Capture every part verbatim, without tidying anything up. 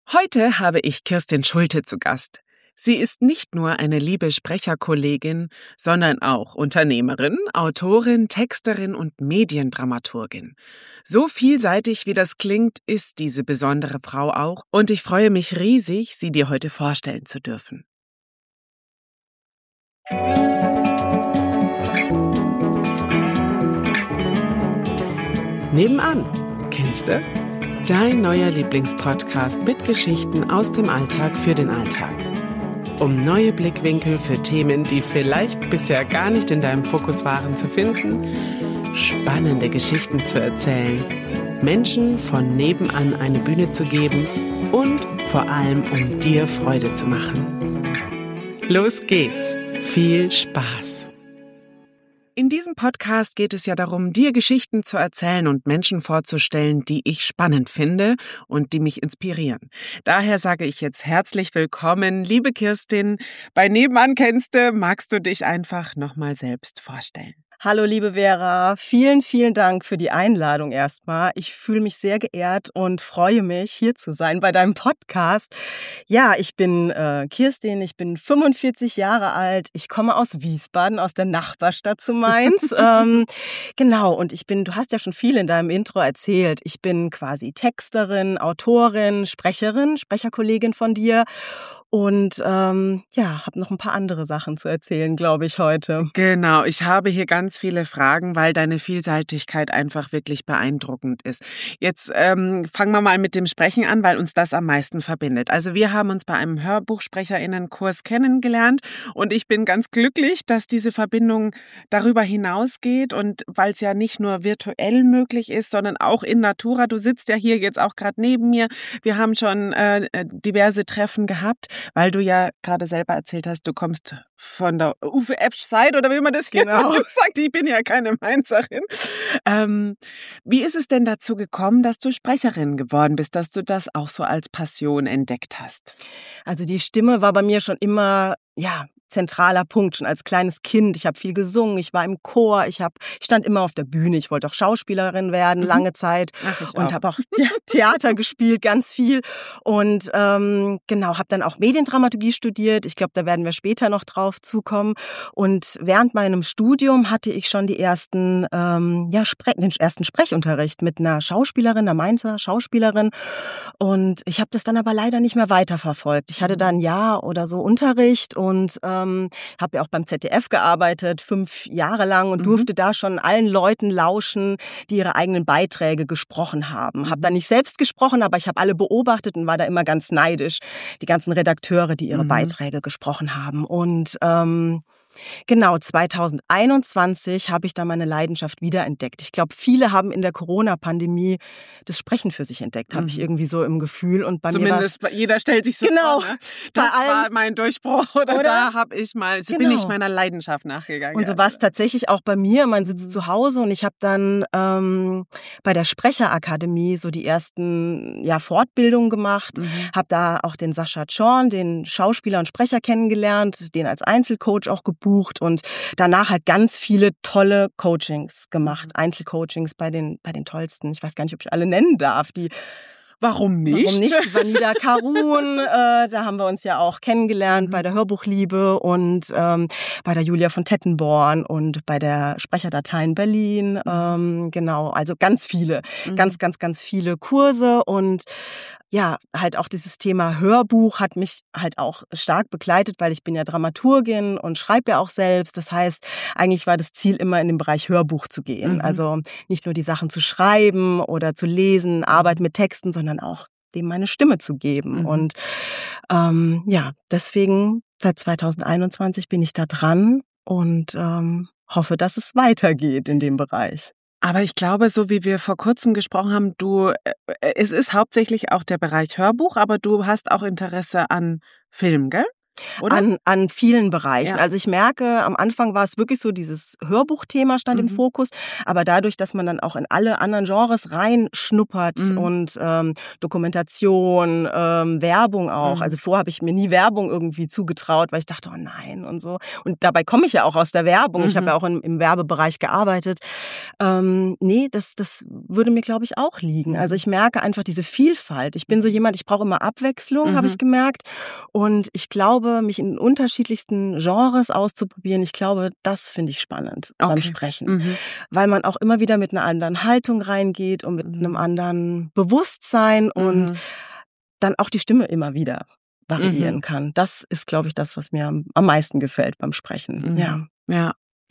Heute habe ich Kirstin Schulte zu Gast. Sie ist nicht nur eine liebe Sprecherkollegin, sondern auch Unternehmerin, Autorin, Texterin und Mediendramaturgin. So vielseitig wie das klingt, ist diese besondere Frau auch, und ich freue mich riesig, sie dir heute vorstellen zu dürfen. Nebenan, kennst du? Dein neuer Lieblingspodcast mit Geschichten aus dem Alltag für den Alltag. Um neue Blickwinkel für Themen, die vielleicht bisher gar nicht in deinem Fokus waren, zu finden, spannende Geschichten zu erzählen, Menschen von nebenan eine Bühne zu geben und vor allem, um dir Freude zu machen. Los geht's! Viel Spaß! In diesem Podcast geht es ja darum, dir Geschichten zu erzählen und Menschen vorzustellen, die ich spannend finde und die mich inspirieren. Daher sage ich jetzt herzlich willkommen, liebe Kirstin. Bei Nebenan kennst du, magst du dich einfach nochmal selbst vorstellen? Hallo liebe Vera, vielen, vielen Dank für die Einladung erstmal. Ich fühle mich sehr geehrt und freue mich, hier zu sein bei deinem Podcast. Ja, ich bin äh, Kirstin, ich bin fünfundvierzig Jahre alt, ich komme aus Wiesbaden, aus der Nachbarstadt zu Mainz. ähm, genau, und ich bin, du hast ja schon viel in deinem Intro erzählt, ich bin quasi Texterin, Autorin, Sprecherin, Sprecherkollegin von dir. Und ähm, ja, habe noch ein paar andere Sachen zu erzählen, glaube ich, heute. Genau, ich habe hier ganz viele Fragen, weil deine Vielseitigkeit einfach wirklich beeindruckend ist. Jetzt ähm, fangen wir mal mit dem Sprechen an, weil uns das am meisten verbindet. Also wir haben uns bei einem Hörbuchsprecherinnenkurs kennengelernt und ich bin ganz glücklich, dass diese Verbindung darüber hinausgeht und weil es ja nicht nur virtuell möglich ist, sondern auch in Natura. Du sitzt ja hier jetzt auch gerade neben mir. Wir haben schon äh, diverse Treffen gehabt, weil du ja gerade selber erzählt hast, du kommst von der Uwe Epsch Seite oder wie man das genau sagt. Ich bin ja keine Mainzerin. Ähm, wie ist es denn dazu gekommen, dass du Sprecherin geworden bist, dass du das auch so als Passion entdeckt hast? Also die Stimme war bei mir schon immer, ja, zentraler Punkt, schon als kleines Kind. Ich habe viel gesungen, ich war im Chor, ich, hab, ich stand immer auf der Bühne. Ich wollte auch Schauspielerin werden, mhm. lange Zeit. Ach, und habe auch Theater gespielt, ganz viel. Und ähm, genau, habe dann auch Mediendramaturgie studiert. Ich glaube, da werden wir später noch drauf zukommen. Und während meinem Studium hatte ich schon die ersten, ähm, ja, Spre- den ersten Sprechunterricht mit einer Schauspielerin, einer Mainzer Schauspielerin. Und ich habe das dann aber leider nicht mehr weiterverfolgt. Ich hatte da ein Jahr oder so Unterricht und ähm, habe ja auch beim Z D F gearbeitet, fünf Jahre lang und mhm. durfte da schon allen Leuten lauschen, die ihre eigenen Beiträge gesprochen haben. Mhm. Habe da nicht selbst gesprochen, aber ich habe alle beobachtet und war da immer ganz neidisch. Die ganzen Redakteure, die ihre mhm. Beiträge gesprochen haben. Und ähm, genau, zwanzig einundzwanzig habe ich da meine Leidenschaft wiederentdeckt. Ich glaube, viele haben in der Corona-Pandemie das Sprechen für sich entdeckt, habe mhm. ich irgendwie so im Gefühl. Und bei Zumindest mir jeder stellt sich so genau, vor, ne? Das war mein Durchbruch oder, oder? Da habe ich mal, genau. bin ich meiner Leidenschaft nachgegangen. Und so war es tatsächlich auch bei mir. Man sitzt mhm. zu Hause und ich habe dann ähm, bei der Sprecherakademie so die ersten ja, Fortbildungen gemacht, mhm. habe da auch den Sascha Zorn, den Schauspieler und Sprecher kennengelernt, den als Einzelcoach auch gebucht und danach halt ganz viele tolle Coachings gemacht, mhm. Einzelcoachings bei den, bei den tollsten. Ich weiß gar nicht, ob ich alle nennen darf, die Warum nicht? Warum nicht? Vanida Karun, äh, da haben wir uns ja auch kennengelernt mhm. bei der Hörbuchliebe und ähm, bei der Julia von Tettenborn und bei der Sprecherdatei in Berlin. Mhm. Ähm, genau, also ganz viele, mhm. ganz, ganz, ganz viele Kurse und ja, halt auch dieses Thema Hörbuch hat mich halt auch stark begleitet, weil ich bin ja Dramaturgin und schreibe ja auch selbst. Das heißt, eigentlich war das Ziel immer in den Bereich Hörbuch zu gehen. Mhm. Also nicht nur die Sachen zu schreiben oder zu lesen, Arbeit mit Texten, sondern auch dem meine Stimme zu geben. Mhm. Und ähm, ja, deswegen seit zwanzig einundzwanzig bin ich da dran und ähm, hoffe, dass es weitergeht in dem Bereich. Aber ich glaube, so wie wir vor kurzem gesprochen haben, du, es ist hauptsächlich auch der Bereich Hörbuch, aber du hast auch Interesse an Film, gell? oder? An, an vielen Bereichen. Ja. Also ich merke, am Anfang war es wirklich so, dieses Hörbuchthema stand Mhm. im Fokus, aber dadurch, dass man dann auch in alle anderen Genres reinschnuppert Mhm. und ähm, Dokumentation, ähm, Werbung auch. Mhm. Also vorher habe ich mir nie Werbung irgendwie zugetraut, weil ich dachte, oh nein und so. Und dabei komme ich ja auch aus der Werbung. Mhm. Ich habe ja auch in, im Werbebereich gearbeitet. Ähm, nee, das, das würde mir, glaube ich, auch liegen. Mhm. Also ich merke einfach diese Vielfalt. Ich bin so jemand, ich brauche immer Abwechslung, Mhm. habe ich gemerkt. Und ich glaube, mich in unterschiedlichsten Genres auszuprobieren, ich glaube, das finde ich spannend Okay. beim Sprechen. Mhm. Weil man auch immer wieder mit einer anderen Haltung reingeht und mit Mhm. einem anderen Bewusstsein und Mhm. dann auch die Stimme immer wieder variieren Mhm. kann. Das ist, glaube ich, das, was mir am, am meisten gefällt beim Sprechen. Mhm. Ja. Ja.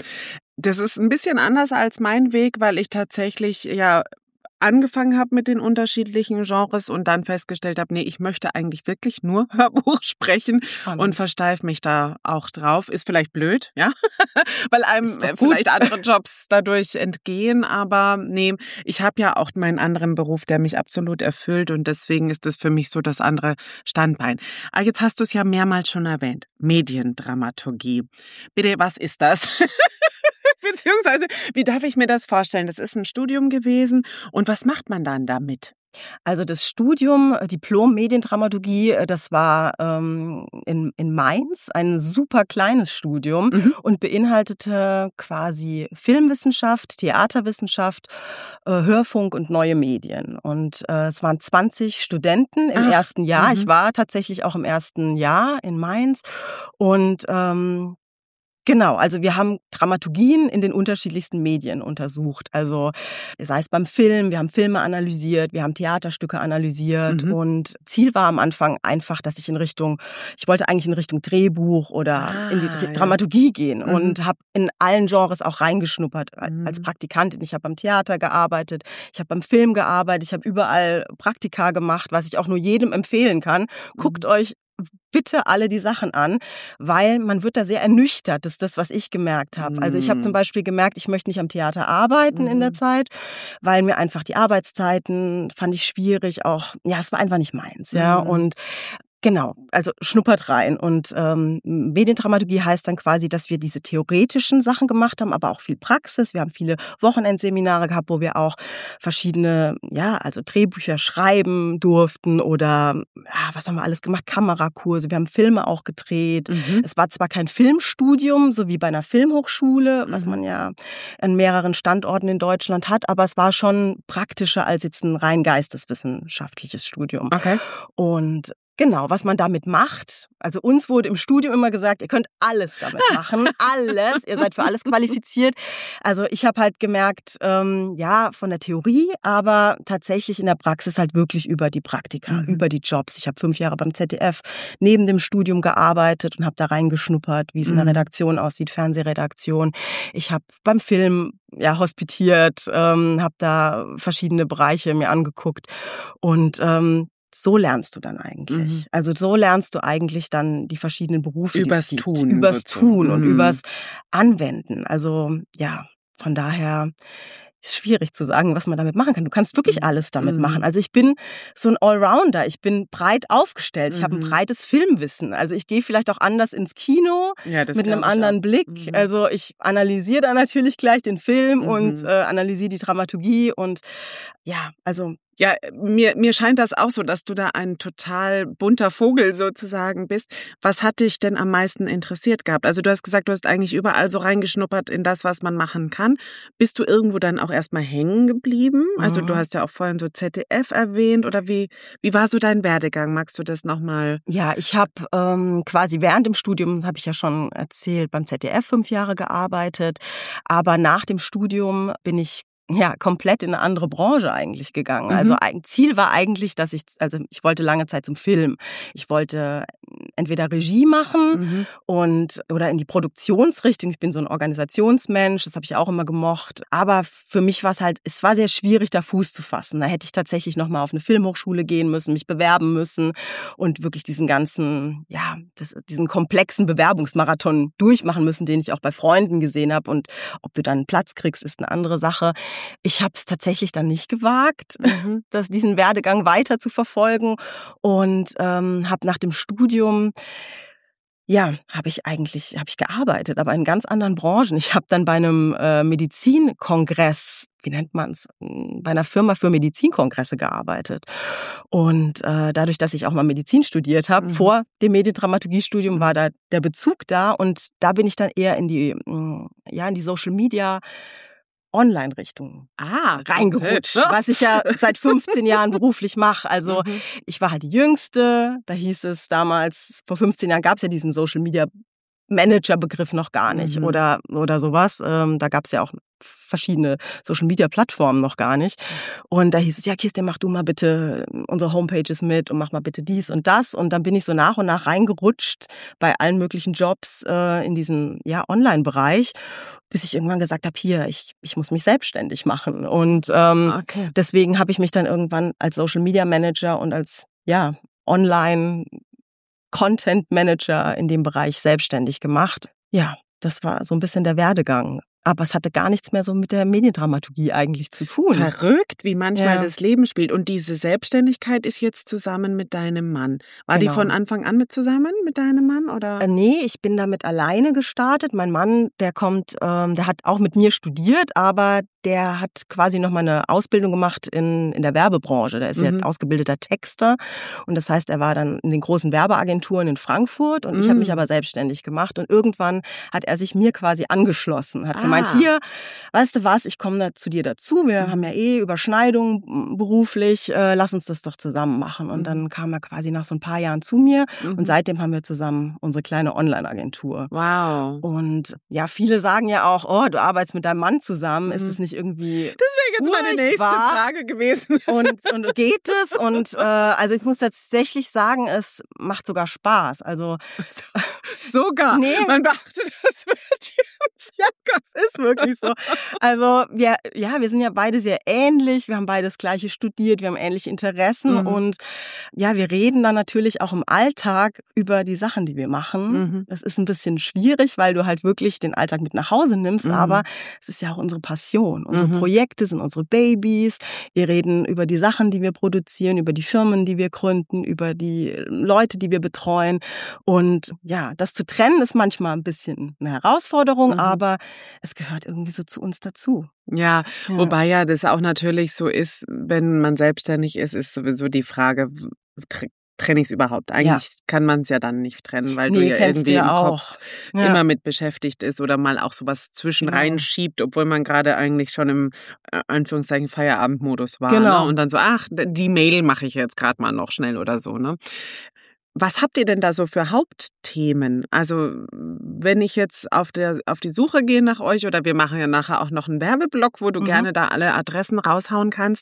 Das ist ein bisschen anders als mein Weg, weil ich tatsächlich ja angefangen habe mit den unterschiedlichen Genres und dann festgestellt habe, nee, ich möchte eigentlich wirklich nur Hörbuch sprechen Spannend. und versteife mich da auch drauf. Ist vielleicht blöd, ja, weil einem Ist doch gut. vielleicht andere Jobs dadurch entgehen, aber nee, ich habe ja auch meinen anderen Beruf, der mich absolut erfüllt und deswegen ist das für mich so das andere Standbein. Aber jetzt hast du es ja mehrmals schon erwähnt, Mediendramaturgie. Bitte, was ist das? Beziehungsweise, wie darf ich mir das vorstellen? Das ist ein Studium gewesen. Und was macht man dann damit? Also das Studium, Diplom Mediendramaturgie, das war ähm, in, in Mainz ein super kleines Studium Mhm. und beinhaltete quasi Filmwissenschaft, Theaterwissenschaft, äh, Hörfunk und neue Medien. Und äh, es waren zwanzig Studenten im Ach, ersten Jahr. mhm. Ich war tatsächlich auch im ersten Jahr in Mainz und ähm, genau, also wir haben Dramaturgien in den unterschiedlichsten Medien untersucht. Also sei es beim Film, wir haben Filme analysiert, wir haben Theaterstücke analysiert Mhm. und Ziel war am Anfang einfach, dass ich in Richtung, ich wollte eigentlich in Richtung Drehbuch oder Ah, in die Dra- ja. Dramaturgie gehen Mhm. und habe in allen Genres auch reingeschnuppert Mhm. als Praktikantin. Ich habe am Theater gearbeitet, ich habe beim Film gearbeitet, ich habe überall Praktika gemacht, was ich auch nur jedem empfehlen kann. Guckt Mhm. euch bitte alle die Sachen an, weil man wird da sehr ernüchtert. Das ist das, was ich gemerkt habe. Also ich habe zum Mhm. Beispiel gemerkt, ich möchte nicht am Theater arbeiten in der Mhm. Zeit, weil mir einfach die Arbeitszeiten fand ich schwierig. Auch ja, es war einfach nicht meins. Ja Mhm. und genau, also schnuppert rein. Und ähm, Mediendramaturgie heißt dann quasi, dass wir diese theoretischen Sachen gemacht haben, aber auch viel Praxis. Wir haben viele Wochenendseminare gehabt, wo wir auch verschiedene, ja, also Drehbücher schreiben durften oder ja, was haben wir alles gemacht? Kamerakurse. Wir haben Filme auch gedreht. Mhm. Es war zwar kein Filmstudium, so wie bei einer Filmhochschule, was Mhm. man ja an mehreren Standorten in Deutschland hat, aber es war schon praktischer als jetzt ein rein geisteswissenschaftliches Studium. Okay. Und genau, was man damit macht. Also uns wurde im Studium immer gesagt, ihr könnt alles damit machen, alles. Ihr seid für alles qualifiziert. Also ich habe halt gemerkt, ähm, ja, von der Theorie, aber tatsächlich in der Praxis halt wirklich über die Praktika, Mhm. über die Jobs. Ich habe fünf Jahre beim Z D F neben dem Studium gearbeitet und habe da reingeschnuppert, wie es in der Mhm. Redaktion aussieht, Fernsehredaktion. Ich habe beim Film ja hospitiert, ähm, habe da verschiedene Bereiche mir angeguckt und ähm, so lernst du dann eigentlich. Mhm. Also so lernst du eigentlich dann die verschiedenen Berufe, die Übers es gibt. Tun Übers sozusagen. Tun und Mhm. übers Anwenden. Also ja, von daher ist schwierig zu sagen, was man damit machen kann. Du kannst wirklich alles damit Mhm. machen. Also ich bin so ein Allrounder. Ich bin breit aufgestellt. Ich habe ein Mhm. breites Filmwissen. Also ich gehe vielleicht auch anders ins Kino Ja, das mit einem glaub ich anderen auch. Blick. Mhm. Also ich analysiere da natürlich gleich den Film Mhm. und äh, analysiere die Dramaturgie und ja, also Ja, mir, mir scheint das auch so, dass du da ein total bunter Vogel sozusagen bist. Was hat dich denn am meisten interessiert gehabt? Also du hast gesagt, du hast eigentlich überall so reingeschnuppert in das, was man machen kann. Bist du irgendwo dann auch erstmal hängen geblieben? Also du Mhm. hast ja auch vorhin so Z D F erwähnt oder wie, wie war so dein Werdegang? Magst du das nochmal? Ja, ich habe ähm, quasi während dem Studium, habe ich ja schon erzählt, beim Z D F fünf Jahre gearbeitet. Aber nach dem Studium bin ich ja komplett in eine andere Branche eigentlich gegangen. Mhm. Also ein Ziel war eigentlich, dass ich, also ich wollte lange Zeit zum Film. Ich wollte entweder Regie machen Mhm. und oder in die Produktionsrichtung. Ich bin so ein Organisationsmensch, das habe ich auch immer gemocht. Aber für mich war es halt, es war sehr schwierig, da Fuß zu fassen. Da hätte ich tatsächlich noch mal auf eine Filmhochschule gehen müssen, mich bewerben müssen und wirklich diesen ganzen, ja, das, diesen komplexen Bewerbungsmarathon durchmachen müssen, den ich auch bei Freunden gesehen habe. Und ob du dann einen Platz kriegst, ist eine andere Sache. Ich habe es tatsächlich dann nicht gewagt, Mhm. das, diesen Werdegang weiter zu verfolgen und ähm, habe nach dem Studium Ja, habe ich eigentlich, habe ich gearbeitet, aber in ganz anderen Branchen. Ich habe dann bei einem äh, Medizinkongress, wie nennt man es, bei einer Firma für Medizinkongresse gearbeitet. Und äh, dadurch, dass ich auch mal Medizin studiert habe, mhm. vor dem Mediendramaturgiestudium, war da der Bezug da. Und da bin ich dann eher in die, ja, in die Social Media Online-Richtung ah, reingerutscht, okay. was ich ja seit fünfzehn Jahren beruflich mache. Also mhm. ich war halt die Jüngste, da hieß es damals, vor fünfzehn Jahren gab es ja diesen Social-Media-Manager-Begriff noch gar nicht mhm. oder, oder sowas. Ähm, da gab es ja auch verschiedene Social-Media-Plattformen noch gar nicht. Und da hieß es, ja Kirsten, mach du mal bitte unsere Homepages mit und mach mal bitte dies und das. Und dann bin ich so nach und nach reingerutscht bei allen möglichen Jobs äh, in diesen ja, Online-Bereich, bis ich irgendwann gesagt habe, hier, ich, ich muss mich selbstständig machen. Und ähm, okay. deswegen habe ich mich dann irgendwann als Social-Media-Manager und als ja Online-Content-Manager in dem Bereich selbstständig gemacht. Ja, das war so ein bisschen der Werdegang. Aber es hatte gar nichts mehr so mit der Mediendramaturgie eigentlich zu tun. Verrückt, wie manchmal ja. das Leben spielt. Und diese Selbstständigkeit ist jetzt zusammen mit deinem Mann. War genau. die von Anfang an mit zusammen mit deinem Mann? Oder? Äh, nee, ich bin damit alleine gestartet. Mein Mann, der kommt, ähm, der hat auch mit mir studiert, aber der hat quasi noch mal eine Ausbildung gemacht in, in der Werbebranche. Der ist mhm. ja ausgebildeter Texter. Und das heißt, er war dann in den großen Werbeagenturen in Frankfurt. Und mhm. ich habe mich aber selbstständig gemacht. Und irgendwann hat er sich mir quasi angeschlossen, hat ah. gemeint, hier, weißt du was, ich komme da zu dir dazu, wir mhm. haben ja eh Überschneidungen beruflich, äh, lass uns das doch zusammen machen. Und mhm. dann kam er quasi nach so ein paar Jahren zu mir mhm. und seitdem haben wir zusammen unsere kleine Online-Agentur. Wow. Und ja, viele sagen ja auch, oh, du arbeitest mit deinem Mann zusammen, mhm. ist es nicht irgendwie Das wäre jetzt meine nächste Frage gewesen. Und, und geht es? Und äh, also ich muss tatsächlich sagen, es macht sogar Spaß. Also sogar? Nee. Man beachtet das wirklich. Ja, das ist wirklich so. Also wir, ja, wir sind ja beide sehr ähnlich. Wir haben beide das Gleiche studiert. Wir haben ähnliche Interessen. Mhm. Und ja, wir reden dann natürlich auch im Alltag über die Sachen, die wir machen. Mhm. Das ist ein bisschen schwierig, weil du halt wirklich den Alltag mit nach Hause nimmst. Mhm. Aber es ist ja auch unsere Passion. Unsere mhm. Projekte sind unsere Babys. Wir reden über die Sachen, die wir produzieren, über die Firmen, die wir gründen, über die Leute, die wir betreuen. Und ja, das zu trennen ist manchmal ein bisschen eine Herausforderung, mhm. aber es gehört irgendwie so zu uns dazu. Ja, ja, wobei ja das auch natürlich so ist, wenn man selbstständig ist, ist sowieso die Frage, trenne ich es überhaupt? Eigentlich ja. kann man es ja dann nicht trennen, weil nee, du ja irgendwie im Kopf ja. immer mit beschäftigt ist oder mal auch sowas zwischen genau. reinschiebt, obwohl man gerade eigentlich schon im Anführungszeichen Feierabendmodus war. Genau. Ne? Und dann so, ach, die Mail mache ich jetzt gerade mal noch schnell oder so, ne? Was habt ihr denn da so für Hauptthemen? Also wenn ich jetzt auf, der, auf die Suche gehe nach euch oder wir machen ja nachher auch noch einen Werbeblock, wo du mhm. gerne da alle Adressen raushauen kannst.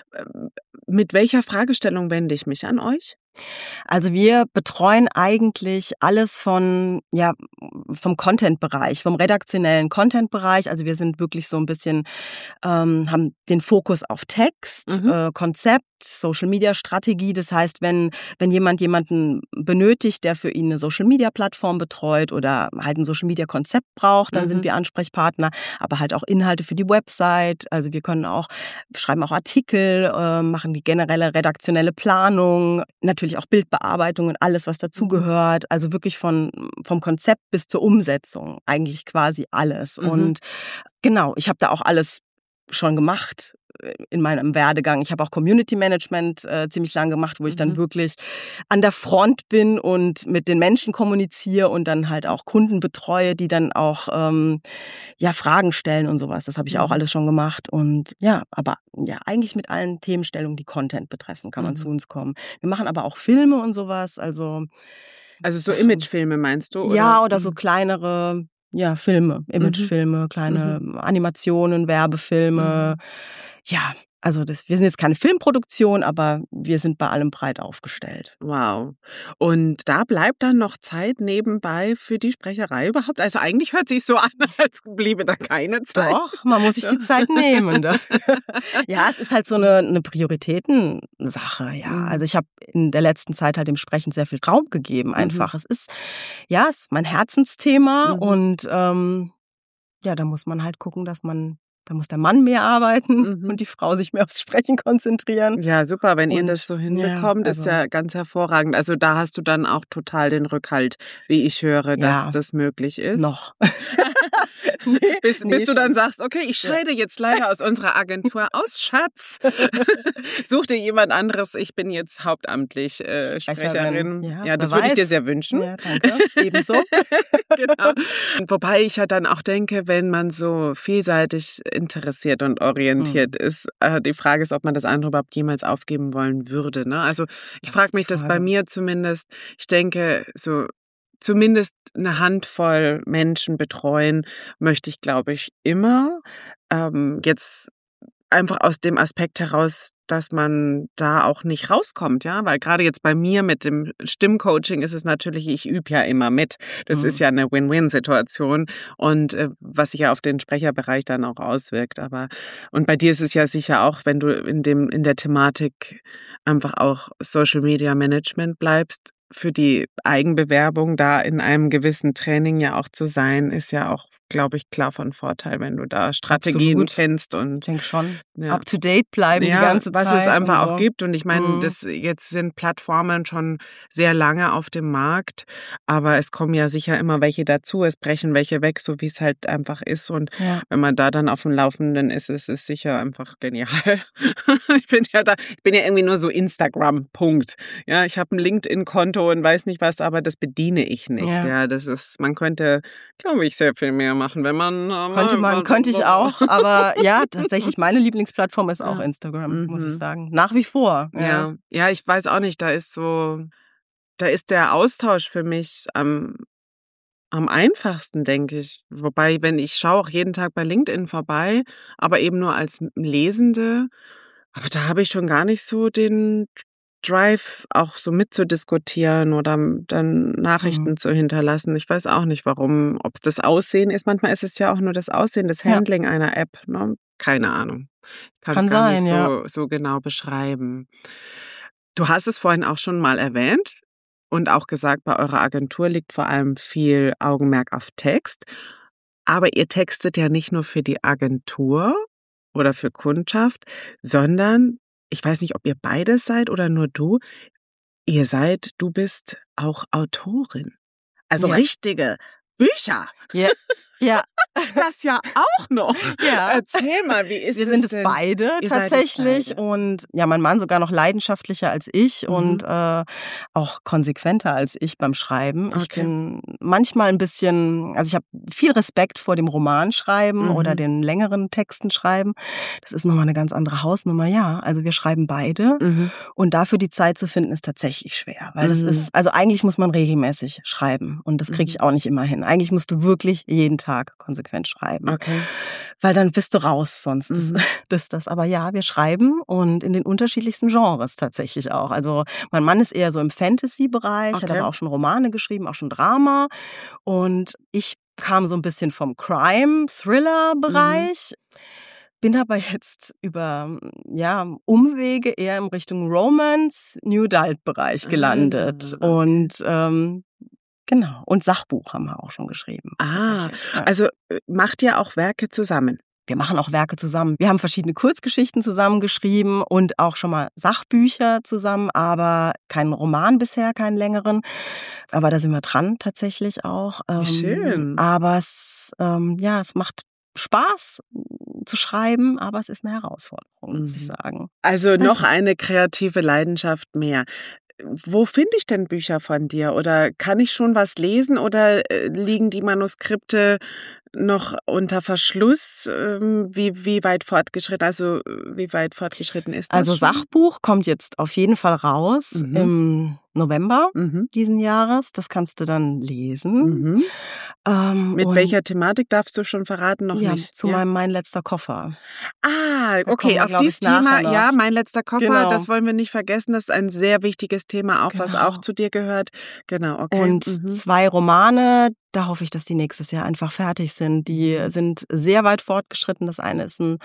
Mit welcher Fragestellung wende ich mich an euch? Also wir betreuen eigentlich alles von, ja, vom Content-Bereich, vom redaktionellen Content-Bereich. Also wir sind wirklich so ein bisschen, ähm, haben den Fokus auf Text, mhm. äh, Konzept, Social-Media-Strategie. Das heißt, wenn, wenn jemand jemanden benötigt, der für ihn eine Social-Media-Plattform betreut oder halt ein Social-Media-Konzept braucht, dann mhm. sind wir Ansprechpartner, aber halt auch Inhalte für die Website. Also wir können auch, schreiben auch Artikel, äh, machen die generelle redaktionelle Planung, natürlich auch Bildbearbeitung und alles, was dazugehört. Also wirklich von, vom Konzept bis zur Umsetzung. Eigentlich quasi alles. Mhm. Und genau, ich habe da auch alles schon gemacht in meinem Werdegang. Ich habe auch Community Management äh, ziemlich lang gemacht, wo ich dann mhm. wirklich an der Front bin und mit den Menschen kommuniziere und dann halt auch Kunden betreue, die dann auch ähm, ja Fragen stellen und sowas. Das habe ich mhm. auch alles schon gemacht. Und ja, aber ja, eigentlich mit allen Themenstellungen, die Content betreffen, kann man mhm. zu uns kommen. Wir machen aber auch Filme und sowas. Also, also so Imagefilme meinst du? Oder? Ja, oder so kleinere Ja, Filme, Imagefilme, mhm. kleine mhm. Animationen, Werbefilme. Mhm. Ja, also das, wir sind jetzt keine Filmproduktion, aber wir sind bei allem breit aufgestellt. Wow. Und da bleibt dann noch Zeit nebenbei für die Sprecherei überhaupt? Also eigentlich hört sich so an, als bliebe da keine Zeit. Doch, man muss sich die Zeit nehmen. Ja, es ist halt so eine, eine Prioritätensache. Ja, mhm. also ich habe in der letzten Zeit halt dem Sprechen sehr viel Raum gegeben. Einfach, mhm. es ist ja, es ist mein Herzensthema mhm. und ähm, ja, da muss man halt gucken, dass man Da muss der Mann mehr arbeiten Mhm. und die Frau sich mehr aufs Sprechen konzentrieren. Ja, super, wenn ihr Und das so ja, hinbekommt, ist also ja ganz hervorragend. Also da hast du dann auch total den Rückhalt, wie ich höre, dass ja, das möglich ist. noch. Nee, Bis, nee, bis du dann schon. sagst, okay, ich Ja. scheide jetzt leider aus unserer Agentur aus, Schatz. Such dir jemand anderes, ich bin jetzt hauptamtlich äh, Sprecherin. Sprecherin. Ja, Ja, das wer würde ich dir weiß. sehr wünschen. Ja, danke. Ebenso. Genau. Wobei ich ja dann auch denke, wenn man so vielseitig interessiert und orientiert Mhm. ist, äh, die Frage ist, ob man das andere überhaupt jemals aufgeben wollen würde. Ne? Also ich Das frage ist die mich das bei Frage. mir zumindest. Ich denke, so zumindest eine Handvoll Menschen betreuen möchte ich, glaube ich, immer. Ähm, jetzt einfach aus dem Aspekt heraus, dass man da auch nicht rauskommt, ja, weil gerade jetzt bei mir mit dem Stimmcoaching ist es natürlich, ich übe ja immer mit. Das ist Mhm. ja eine Win-Win-Situation und äh, was sich ja auf den Sprecherbereich dann auch auswirkt. Aber und bei dir ist es ja sicher auch, wenn du in dem in der Thematik einfach auch Social Media Management bleibst, für die Eigenbewerbung da in einem gewissen Training ja auch zu sein, ist ja auch, glaube ich, klar von Vorteil, wenn du da Strategien Absolut. kennst Ich und denke schon. ja. Up to date bleiben die Ja, ganze was Zeit es einfach und auch so. gibt. Und ich meine, Mhm. das jetzt sind Plattformen schon sehr lange auf dem Markt, aber es kommen ja sicher immer welche dazu, es brechen welche weg, so wie es halt einfach ist. Und Ja. wenn man da dann auf dem Laufenden ist, ist es sicher einfach genial. Ich bin ja da, ich bin ja irgendwie nur so Instagram, Punkt. Ja, ich habe ein LinkedIn-Konto und weiß nicht was, aber das bediene ich nicht. Ja. Ja, das ist, man könnte, glaube ich, sehr viel mehr machen, wenn man äh, Könnte mal- man, könnte ich auch, aber ja, tatsächlich, meine Lieblingsplattform ist auch Ja. Instagram, muss ich Mhm. sagen. Nach wie vor. Ja. Ja, ja, ich weiß auch nicht, da ist so, da ist der Austausch für mich am, am einfachsten, denke ich. Wobei, wenn ich schaue auch jeden Tag bei LinkedIn vorbei, aber eben nur als Lesende, aber da habe ich schon gar nicht so den Drive, auch so mitzudiskutieren oder dann Nachrichten Mhm. zu hinterlassen. Ich weiß auch nicht, warum, ob es das Aussehen ist. Manchmal ist es ja auch nur das Aussehen, das Ja. Handling einer App. Ne? Keine Ahnung. Ich kann es Kann gar nicht sein, ja. so, so genau beschreiben. Du hast es vorhin auch schon mal erwähnt und auch gesagt, bei eurer Agentur liegt vor allem viel Augenmerk auf Text. Aber ihr textet ja nicht nur für die Agentur oder für Kundschaft, sondern, ich weiß nicht, ob ihr beides seid oder nur du, ihr seid, du bist auch Autorin. Also Ja. richtige Bücher. Ja. Ja. Das ja auch noch. Ja. Erzähl mal, wie ist Wir es sind es denn? beide Ihr seid es tatsächlich beide. und ja, mein Mann sogar noch leidenschaftlicher als ich Mhm. und äh, auch konsequenter als ich beim Schreiben. Ich Okay. bin manchmal ein bisschen, also ich habe viel Respekt vor dem Romanschreiben Mhm. oder den längeren Texten schreiben. Das ist nochmal eine ganz andere Hausnummer. Ja, also wir schreiben beide Mhm. und dafür die Zeit zu finden ist tatsächlich schwer, weil das Mhm. ist, also eigentlich muss man regelmäßig schreiben und das kriege ich Mhm. auch nicht immer hin. Eigentlich musst du wirklich jeden Tag konsequent schreiben. Okay. Weil dann bist du raus sonst. Mhm. Das, das, das. Aber ja, wir schreiben und in den unterschiedlichsten Genres tatsächlich auch. Also mein Mann ist eher so im Fantasy-Bereich, hat Okay. aber auch schon Romane geschrieben, auch schon Drama. Und ich kam so ein bisschen vom Crime-Thriller-Bereich. Bin aber jetzt über ja, Umwege eher in Richtung Romance, New Adult-Bereich gelandet. Ah, okay. Und ähm, genau. Und Sachbuch haben wir auch schon geschrieben. Ah, tatsächlich, ja. also äh, macht ihr auch Werke zusammen? Wir machen auch Werke zusammen. Wir haben verschiedene Kurzgeschichten zusammengeschrieben und auch schon mal Sachbücher zusammen, aber keinen Roman bisher, keinen längeren. Aber da sind wir dran tatsächlich auch. Wie schön. Aber es, ähm, ja, es macht Spaß zu schreiben, aber es ist eine Herausforderung, muss ich Mhm. sagen. Also Weiß noch nicht. eine kreative Leidenschaft mehr. Wo finde ich denn Bücher von dir? Oder kann ich schon was lesen oder äh, liegen die Manuskripte noch unter Verschluss? Ähm, wie, wie weit fortgeschritten, also äh, wie weit fortgeschritten ist das Also schon? Sachbuch kommt jetzt auf jeden Fall raus Mhm. im November Mhm. diesen Jahres. Das kannst du dann lesen. Mhm. Ähm, Mit und welcher Thematik darfst du schon verraten? Noch ja, nicht. zu Ja? meinem Mein letzter Koffer. Ah, Da kommen okay, wir, auf glaube dieses ich, nachher Thema, ja, noch. mein letzter Koffer, Genau. das wollen wir nicht vergessen, das ist ein sehr wichtiges Thema, auch was auch Genau. zu dir gehört. Genau, okay. Und Mhm. zwei Romane, da hoffe ich, dass die nächstes Jahr einfach fertig sind. Die Mhm. sind sehr weit fortgeschritten. Das eine ist ein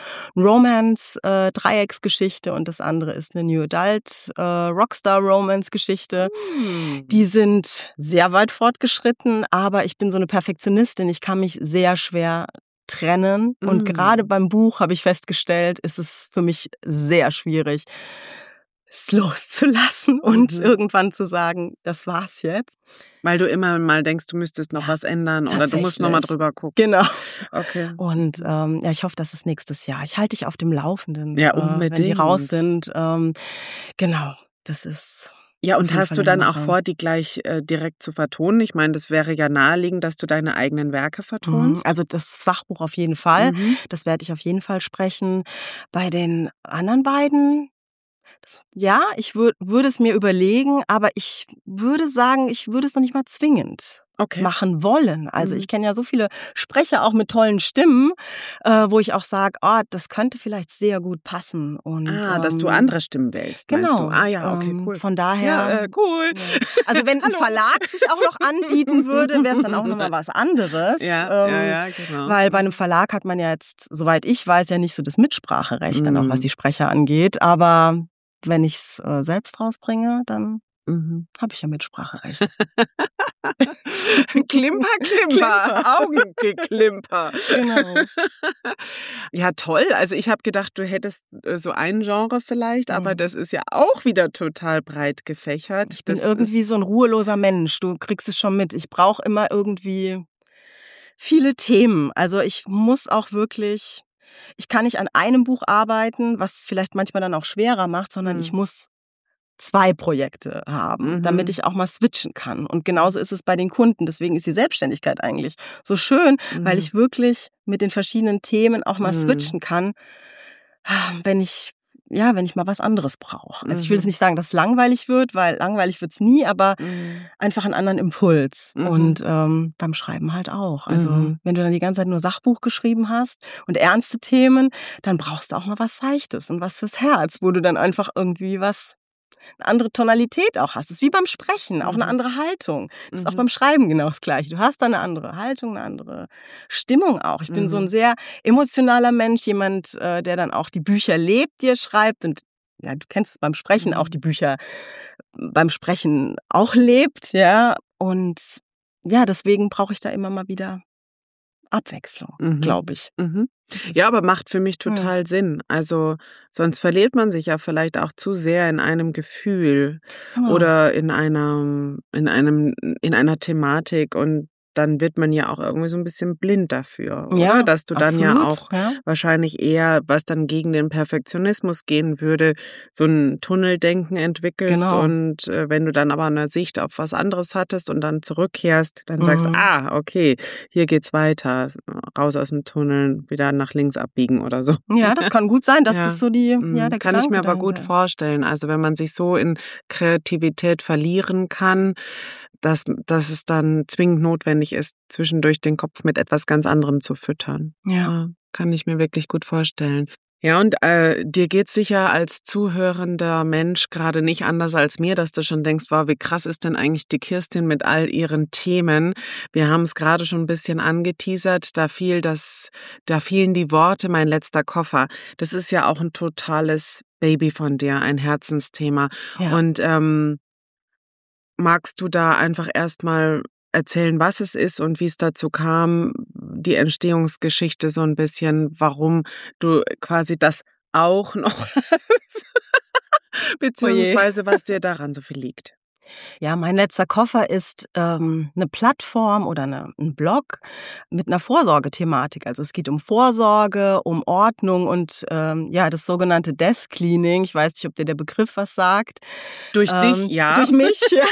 Romance-Dreiecksgeschichte und das andere ist eine New Adult äh, Rockstar-Romance-Geschichte. Hm. Die sind sehr weit fortgeschritten, aber ich bin so eine Perfektionistin. Ich kann mich sehr schwer trennen. Und Mhm. gerade beim Buch habe ich festgestellt, ist es für mich sehr schwierig, es loszulassen und Mhm. irgendwann zu sagen, das war's jetzt. Weil du immer mal denkst, du müsstest noch Ja, was ändern oder du musst noch mal tatsächlich. drüber gucken. Genau. Okay. Und ähm, ja, ich hoffe, dass es nächstes Jahr. Ich halte dich auf dem Laufenden, Ja, äh, wenn die raus unbedingt. sind. Ähm, genau, das ist Ja, auf und jeden hast Fall du eine dann auch Sache. vor, die gleich äh, direkt zu vertonen? Ich meine, das wäre ja naheliegend, dass du deine eigenen Werke Mhm, vertonst. Also das Sachbuch auf jeden Fall. Mhm. Das werde ich auf jeden Fall sprechen. Bei den anderen beiden, das, ja, ich wür würde es mir überlegen, aber ich würde sagen, ich würde es noch nicht mal zwingend Okay. machen wollen. Also Mhm. ich kenne ja so viele Sprecher auch mit tollen Stimmen, äh, wo ich auch sage, oh, das könnte vielleicht sehr gut passen. Und Ah, dass du ähm, andere Stimmen wählst, meinst du? genau, Ah ja, okay, ähm, cool. von Ja, daher, äh, cool. ja. Also wenn ein Hallo. Verlag sich auch noch anbieten würde, wäre es dann auch noch mal was anderes. Ja, ja, Ähm, ja, genau. weil bei einem Verlag hat man ja jetzt, soweit ich weiß, ja nicht so das Mitspracherecht, dann auch was Mhm. die Sprecher angeht. Aber wenn ich es äh, selbst rausbringe, dann Mhm. habe ich ja Mitspracherecht. Klimper, Klimper, Klimper. Augengeklimper. Genau. Ja, toll. Also ich habe gedacht, du hättest äh, so ein Genre vielleicht, aber Mhm. das ist ja auch wieder total breit gefächert. Ich bin Das irgendwie ist so ein ruheloser Mensch. Du kriegst es schon mit. Ich brauche immer irgendwie viele Themen. Also ich muss auch wirklich, ich kann nicht an einem Buch arbeiten, was vielleicht manchmal dann auch schwerer macht, sondern ich Mhm. muss zwei Projekte haben, damit Mhm. ich auch mal switchen kann. Und genauso ist es bei den Kunden. Deswegen ist die Selbstständigkeit eigentlich so schön, weil Mhm. ich wirklich mit den verschiedenen Themen auch mal Mhm. switchen kann, wenn ich, ja, wenn ich mal was anderes brauche. Also ich will jetzt Mhm. nicht sagen, dass es langweilig wird, weil langweilig wird's nie, aber Mhm. einfach einen anderen Impuls. Mhm. Und ähm, beim Schreiben halt auch. Also Mhm. wenn du dann die ganze Zeit nur Sachbuch geschrieben hast und ernste Themen, dann brauchst du auch mal was Seichtes und was fürs Herz, wo du dann einfach irgendwie was, eine andere Tonalität auch hast. Das ist wie beim Sprechen, auch eine Mhm. andere Haltung. Das ist auch Mhm. beim Schreiben genau das Gleiche. Du hast da eine andere Haltung, eine andere Stimmung auch. Ich bin so ein Mhm. sehr emotionaler Mensch, jemand, äh, der dann auch die Bücher lebt, die er schreibt. Und ja, du kennst es beim Sprechen auch, Mhm. die Bücher beim Sprechen auch lebt, ja. Und ja, deswegen brauche ich da immer mal wieder Abwechslung, Mhm. glaube ich. Mhm. Das ist, Ja, aber macht für mich hm, total Sinn. Also, sonst verliert man sich ja vielleicht auch zu sehr in einem Gefühl genau. oder in einem in einem in einer Thematik und dann wird man ja auch irgendwie so ein bisschen blind dafür, oder? Ja, Dass du dann ja absolut, auch ja. wahrscheinlich eher, was dann gegen den Perfektionismus gehen würde, so ein Tunneldenken entwickelst Genau. und, äh, wenn du dann aber eine Sicht auf was anderes hattest und dann zurückkehrst, dann sagst: Mhm. „Ah, okay, hier geht's weiter, raus aus dem Tunnel, wieder nach links abbiegen“ oder so. Ja, das kann gut sein, dass Ja, das so die, ja, mhm, der kann ich mir Gedanke aber gut dahinter ist. vorstellen. Also, wenn man sich so in Kreativität verlieren kann, dass dass es dann zwingend notwendig ist, zwischendurch den Kopf mit etwas ganz anderem zu füttern. Ja. Ja, kann ich mir wirklich gut vorstellen. Ja, und äh, dir geht's sicher als zuhörender Mensch gerade nicht anders als mir, dass du schon denkst, wow, wie krass ist denn eigentlich die Kirstin mit all ihren Themen? Wir haben es gerade schon ein bisschen angeteasert, da fiel das, da fielen die Worte, mein letzter Koffer. Das ist ja auch ein totales Baby von dir, ein Herzensthema. Ja. Und ähm, magst du da einfach erstmal erzählen, was es ist und wie es dazu kam, die Entstehungsgeschichte so ein bisschen, warum du quasi das auch noch hast, Oh je. beziehungsweise was dir daran so viel liegt? Ja, mein letzter Koffer ist ähm, 'ne Plattform oder 'ne 'n Blog mit einer Vorsorgethematik. Also, es geht um Vorsorge, um Ordnung und, ähm, ja, das sogenannte Death Cleaning. Ich weiß nicht, ob dir der Begriff was sagt. Durch dich, Ähm, ja. durch mich, ja.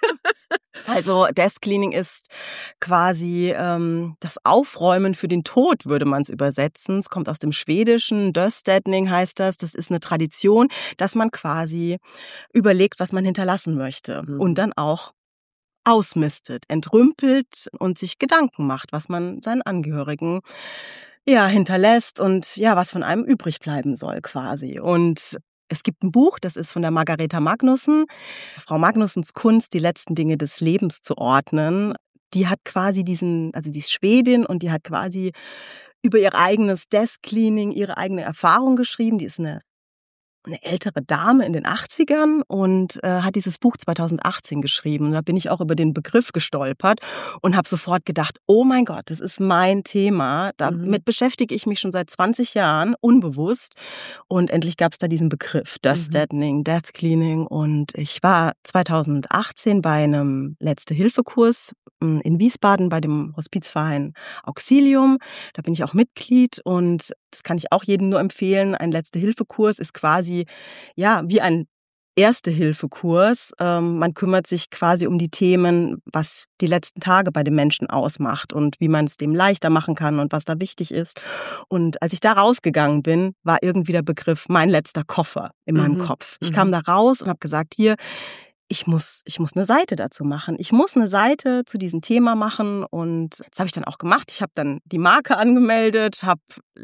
Also, Death Cleaning ist quasi ähm, das Aufräumen für den Tod, würde man es übersetzen. Es kommt aus dem Schwedischen, Döstädning heißt das. Das ist eine Tradition, dass man quasi überlegt, was man hinterlassen möchte und Mhm. dann auch ausmistet, entrümpelt und sich Gedanken macht, was man seinen Angehörigen, ja, hinterlässt und ja, was von einem übrig bleiben soll quasi. Und es gibt ein Buch, das ist von der Margareta Magnussen. Frau Magnussens Kunst, die letzten Dinge des Lebens zu ordnen. Die hat quasi diesen, also die ist Schwedin und die hat quasi über ihr eigenes Desk Cleaning ihre eigene Erfahrung geschrieben. Die ist eine eine ältere Dame in den achtzigern und äh, hat dieses Buch zweitausendachtzehn geschrieben. Und da bin ich auch über den Begriff gestolpert und habe sofort gedacht, oh mein Gott, das ist mein Thema. Damit mhm. beschäftige ich mich schon seit zwanzig Jahren, unbewusst. Und endlich gab es da diesen Begriff, Dust Mhm. Deadening, Death Cleaning. Und ich war zweitausendachtzehn bei einem Letzte-Hilfe-Kurs in Wiesbaden bei dem Hospizverein Auxilium. Da bin ich auch Mitglied und das kann ich auch jedem nur empfehlen. Ein Letzte-Hilfe-Kurs ist quasi ja wie ein Erste-Hilfe-Kurs. Ähm, man kümmert sich quasi um die Themen, was die letzten Tage bei den Menschen ausmacht und wie man es dem leichter machen kann und was da wichtig ist. Und als ich da rausgegangen bin, war irgendwie der Begriff mein letzter Koffer in meinem Mhm. Kopf. Ich Mhm. kam da raus und habe gesagt, hier, ich muss, ich muss eine Seite dazu machen. Ich muss eine Seite zu diesem Thema machen und das habe ich dann auch gemacht. Ich habe dann die Marke angemeldet, habe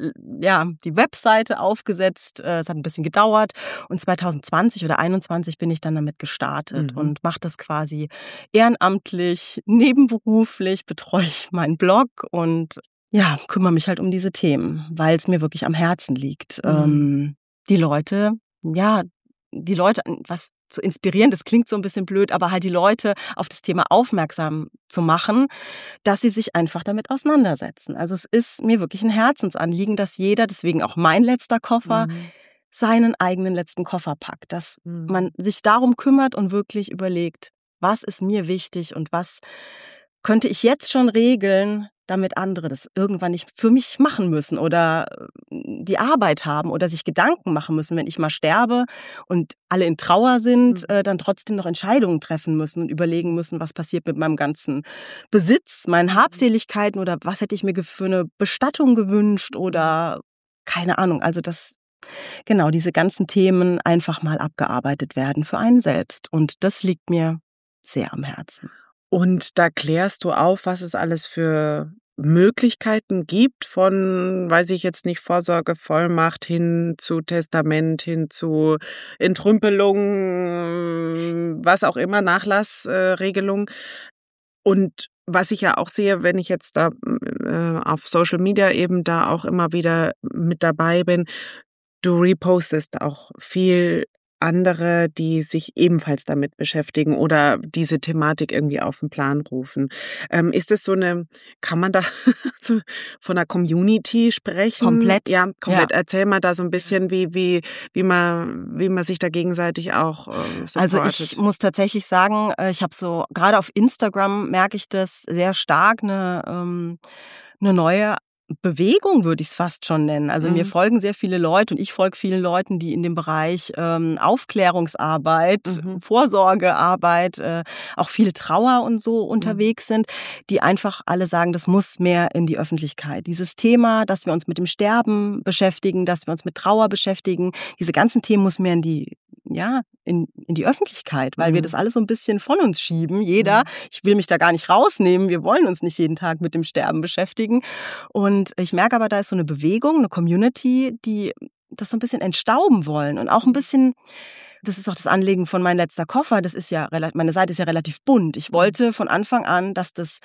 ja die Webseite aufgesetzt. Es hat ein bisschen gedauert und zweitausendzwanzig oder einundzwanzig bin ich dann damit gestartet Mhm. und mache das quasi ehrenamtlich, nebenberuflich, betreue ich meinen Blog und ja, kümmere mich halt um diese Themen, weil es mir wirklich am Herzen liegt. Mhm. Ähm, die Leute, ja, die Leute, was zu inspirieren, das klingt so ein bisschen blöd, aber halt die Leute auf das Thema aufmerksam zu machen, dass sie sich einfach damit auseinandersetzen. Also es ist mir wirklich ein Herzensanliegen, dass jeder, deswegen auch mein letzter Koffer, Mhm. seinen eigenen letzten Koffer packt. Dass Mhm. man sich darum kümmert und wirklich überlegt, was ist mir wichtig und was könnte ich jetzt schon regeln, damit andere das irgendwann nicht für mich machen müssen oder die Arbeit haben oder sich Gedanken machen müssen, wenn ich mal sterbe und alle in Trauer sind, Mhm. äh, dann trotzdem noch Entscheidungen treffen müssen und überlegen müssen, was passiert mit meinem ganzen Besitz, meinen Habseligkeiten oder was hätte ich mir ge- für eine Bestattung gewünscht oder keine Ahnung. Also das, genau, diese ganzen Themen einfach mal abgearbeitet werden für einen selbst. Und das liegt mir sehr am Herzen. Und da klärst du auf, was es alles für Möglichkeiten gibt, von, weiß ich jetzt nicht, Vorsorgevollmacht hin zu Testament, hin zu Entrümpelung, was auch immer, Nachlassregelung. Und was ich ja auch sehe, wenn ich jetzt da äh, auf Social Media eben da auch immer wieder mit dabei bin, du repostest auch viel andere, die sich ebenfalls damit beschäftigen oder diese Thematik irgendwie auf den Plan rufen. Ähm, ist es so eine, kann man da so von einer Community sprechen? Komplett. Ja, komplett. Ja. Erzähl mal da so ein bisschen, wie, wie, wie man, wie man sich da gegenseitig auch äh, supportet. Also ich muss tatsächlich sagen, äh, ich habe so, gerade auf Instagram merke ich das sehr stark, eine, ähm, eine neue Bewegung würde ich es fast schon nennen. Also Mhm. mir folgen sehr viele Leute und ich folge vielen Leuten, die in dem Bereich ähm, Aufklärungsarbeit, Mhm. Vorsorgearbeit, äh, auch viel Trauer und so unterwegs sind, die einfach alle sagen, das muss mehr in die Öffentlichkeit. Dieses Thema, dass wir uns mit dem Sterben beschäftigen, dass wir uns mit Trauer beschäftigen, diese ganzen Themen muss mehr in die, ja, in, in die Öffentlichkeit, weil Mhm. wir das alles so ein bisschen von uns schieben. Jeder, ich will mich da gar nicht rausnehmen, wir wollen uns nicht jeden Tag mit dem Sterben beschäftigen. Und ich merke aber, da ist so eine Bewegung, eine Community, die das so ein bisschen entstauben wollen und auch ein bisschen, das ist auch das Anliegen von mein letzter Koffer, das ist ja, meine Seite ist ja relativ bunt. Ich wollte von Anfang an, dass das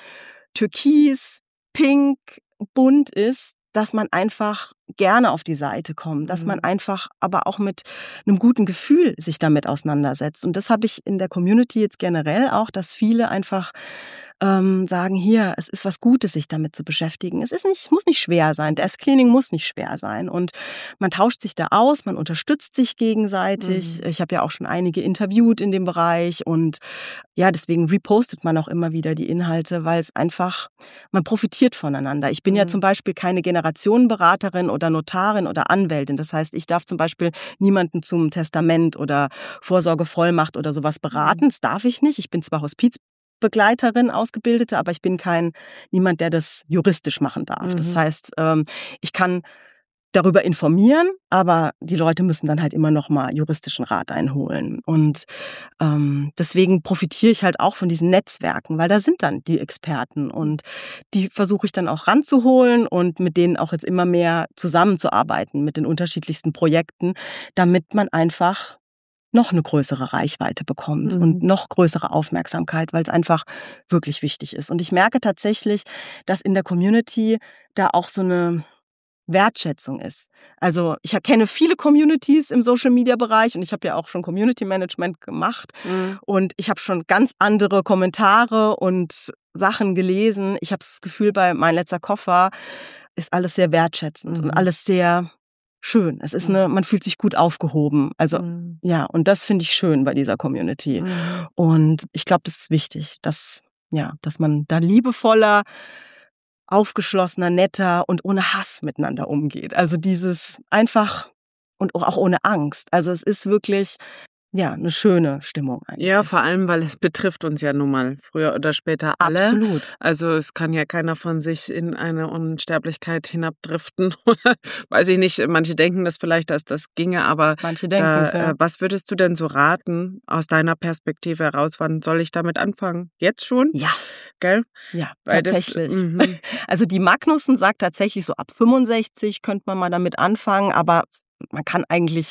türkis, pink, bunt ist, dass man einfach gerne auf die Seite kommt, dass man Mhm. einfach aber auch mit einem guten Gefühl sich damit auseinandersetzt. Und das habe ich in der Community jetzt generell auch, dass viele einfach ähm, sagen, hier, es ist was Gutes, sich damit zu beschäftigen. Es ist nicht, es muss nicht schwer sein. Death Cleaning muss nicht schwer sein. Und man tauscht sich da aus, man unterstützt sich gegenseitig. Mhm. Ich habe ja auch schon einige interviewt in dem Bereich und ja, deswegen repostet man auch immer wieder die Inhalte, weil es einfach, man profitiert voneinander. Ich bin ja Mhm. zum Beispiel keine Generationenberaterin oder Notarin oder Anwältin. Das heißt, ich darf zum Beispiel niemanden zum Testament oder Vorsorgevollmacht oder sowas beraten. Das darf ich nicht. Ich bin zwar Hospizbegleiterin, Ausgebildete, aber ich bin kein, niemand, der das juristisch machen darf. Das Mhm. heißt, ähm, ich kann darüber informieren, aber die Leute müssen dann halt immer noch mal juristischen Rat einholen. Und ähm, deswegen profitiere ich halt auch von diesen Netzwerken, weil da sind dann die Experten und die versuche ich dann auch ranzuholen und mit denen auch jetzt immer mehr zusammenzuarbeiten mit den unterschiedlichsten Projekten, damit man einfach noch eine größere Reichweite bekommt Mhm. und noch größere Aufmerksamkeit, weil es einfach wirklich wichtig ist. Und ich merke tatsächlich, dass in der Community da auch so eine Wertschätzung ist. Also ich kenne viele Communities im Social-Media-Bereich und ich habe ja auch schon Community-Management gemacht mhm. und ich habe schon ganz andere Kommentare und Sachen gelesen. Ich habe das Gefühl, bei Mein letzter Koffer ist alles sehr wertschätzend mhm. und alles sehr schön. Es ist eine, man fühlt sich gut aufgehoben. Also mhm. ja, und das finde ich schön bei dieser Community. Mhm. Und ich glaube, das ist wichtig, dass ja, dass man da liebevoller, aufgeschlossener, netter und ohne Hass miteinander umgeht. Also dieses einfach und auch ohne Angst. Also es ist wirklich ja eine schöne Stimmung eigentlich. Ja, vor allem, weil es betrifft uns ja nun mal früher oder später alle. Absolut. Also es kann ja keiner von sich in eine Unsterblichkeit hinabdriften. Weiß ich nicht, manche denken das vielleicht, dass das ginge, aber manche denken da, ja. äh, was würdest du denn so raten aus deiner Perspektive heraus? Wann soll ich damit anfangen? Jetzt schon? Ja. Gell? Ja, Weil tatsächlich. Das, mm-hmm. Also die Magnussen sagt tatsächlich, so ab fünfundsechzig könnte man mal damit anfangen, aber man kann eigentlich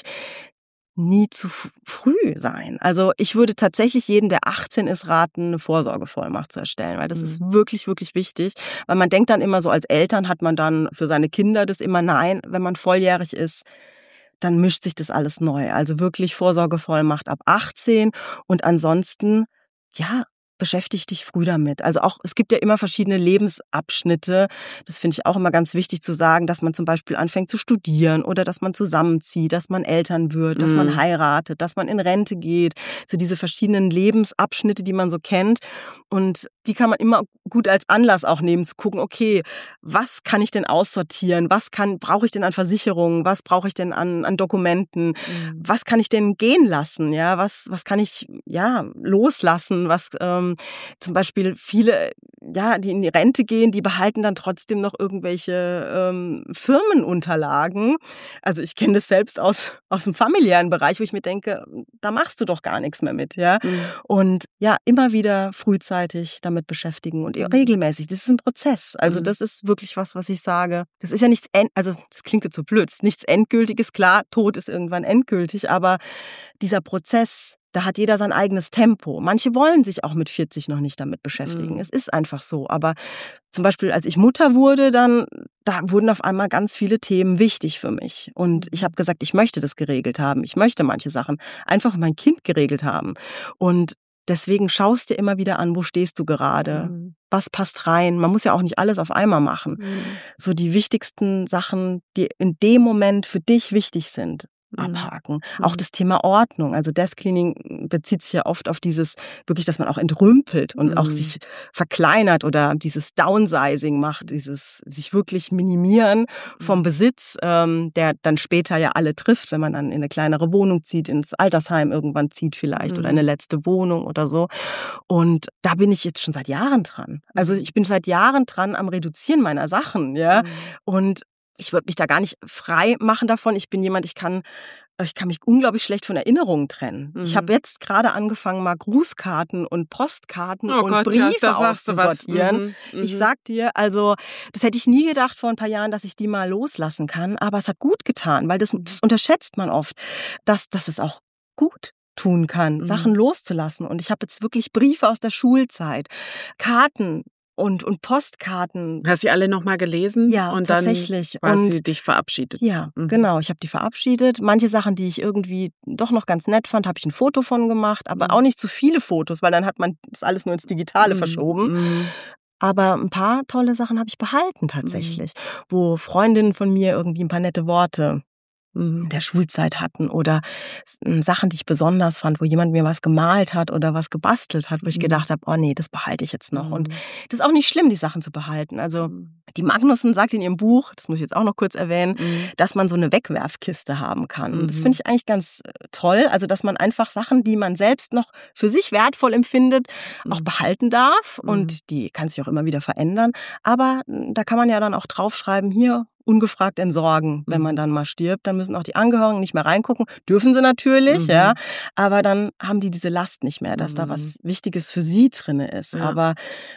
nie zu früh sein. Also ich würde tatsächlich jeden, der achtzehn ist, raten, eine Vorsorgevollmacht zu erstellen, weil das mhm. ist wirklich, wirklich wichtig, weil man denkt dann immer so, als Eltern hat man dann für seine Kinder das immer, nein, wenn man volljährig ist, dann mischt sich das alles neu. Also wirklich Vorsorgevollmacht ab achtzehn und ansonsten, ja, beschäftige dich früh damit. Also auch, es gibt ja immer verschiedene Lebensabschnitte. Das finde ich auch immer ganz wichtig zu sagen, dass man zum Beispiel anfängt zu studieren oder dass man zusammenzieht, dass man Eltern wird, dass mhm. man heiratet, dass man in Rente geht. So diese verschiedenen Lebensabschnitte, die man so kennt. Und die kann man immer gut als Anlass auch nehmen, zu gucken, okay, was kann ich denn aussortieren? Was kann, brauche ich denn an Versicherungen? Was brauche ich denn an, an Dokumenten? Mhm. Was kann ich denn gehen lassen? Ja, was, was kann ich, ja, loslassen? Was, ähm, zum Beispiel viele, ja, die in die Rente gehen, die behalten dann trotzdem noch irgendwelche ähm, Firmenunterlagen. Also ich kenne das selbst aus, aus dem familiären Bereich, wo ich mir denke, da machst du doch gar nichts mehr mit. Ja? Mhm. Und ja, immer wieder frühzeitig damit beschäftigen und mhm. regelmäßig. Das ist ein Prozess. Also mhm. das ist wirklich was, was ich sage. Das ist ja nichts, end- also das klingt jetzt so blöd, nichts Endgültiges. Klar, Tod ist irgendwann endgültig, aber dieser Prozess, da hat jeder sein eigenes Tempo. Manche wollen sich auch mit vierzig noch nicht damit beschäftigen. Mhm. Es ist einfach so. Aber zum Beispiel, als ich Mutter wurde, dann da wurden auf einmal ganz viele Themen wichtig für mich. Und ich habe gesagt, ich möchte das geregelt haben. Ich möchte manche Sachen einfach für mein Kind geregelt haben. Und deswegen schaust dir immer wieder an, wo stehst du gerade? Mhm. Was passt rein? Man muss ja auch nicht alles auf einmal machen. Mhm. So die wichtigsten Sachen, die in dem Moment für dich wichtig sind, abhaken. Mhm. Auch das Thema Ordnung. Also Desk Cleaning bezieht sich ja oft auf dieses, wirklich, dass man auch entrümpelt und mhm. auch sich verkleinert oder dieses Downsizing macht, dieses sich wirklich minimieren vom Besitz, ähm, der dann später ja alle trifft, wenn man dann in eine kleinere Wohnung zieht, ins Altersheim irgendwann zieht vielleicht mhm. oder eine letzte Wohnung oder so. Und da bin ich jetzt schon seit Jahren dran. Also ich bin seit Jahren dran am Reduzieren meiner Sachen, ja. Mhm. Und ich würde mich da gar nicht frei machen davon. Ich bin jemand, ich kann, ich kann mich unglaublich schlecht von Erinnerungen trennen. Mhm. Ich habe jetzt gerade angefangen, mal Grußkarten und Postkarten oh und Gott, Briefe ja, auszusortieren. Mhm. Mhm. Ich sag dir, also das hätte ich nie gedacht vor ein paar Jahren, dass ich die mal loslassen kann. Aber es hat gut getan, weil das, das unterschätzt man oft, dass, dass es auch gut tun kann, mhm. Sachen loszulassen. Und ich habe jetzt wirklich Briefe aus der Schulzeit, Karten, Und, und Postkarten. Hast du sie alle nochmal gelesen? Ja, und tatsächlich. Dann hast und sie dich verabschiedet? Ja, mhm. genau. Ich habe die verabschiedet. Manche Sachen, die ich irgendwie doch noch ganz nett fand, habe ich ein Foto von gemacht. Aber mhm. auch nicht zu viele Fotos, weil dann hat man das alles nur ins Digitale mhm. verschoben. Mhm. Aber ein paar tolle Sachen habe ich behalten tatsächlich. Mhm. Wo Freundinnen von mir irgendwie ein paar nette Worte in der Schulzeit hatten oder Sachen, die ich besonders fand, wo jemand mir was gemalt hat oder was gebastelt hat, wo ich mhm. gedacht habe, oh nee, das behalte ich jetzt noch. Mhm. Und das ist auch nicht schlimm, die Sachen zu behalten. Also die Magnussen sagt in ihrem Buch, das muss ich jetzt auch noch kurz erwähnen, mhm. dass man so eine Wegwerfkiste haben kann. Und das finde ich eigentlich ganz toll. Also dass man einfach Sachen, die man selbst noch für sich wertvoll empfindet, mhm. auch behalten darf. Mhm. Und die kann sich auch immer wieder verändern. Aber da kann man ja dann auch draufschreiben, hier, ungefragt entsorgen, wenn man dann mal stirbt. Dann müssen auch die Angehörigen nicht mehr reingucken. Dürfen sie natürlich, mhm. ja. Aber dann haben die diese Last nicht mehr, dass mhm. da was Wichtiges für sie drin ist. Ja. Aber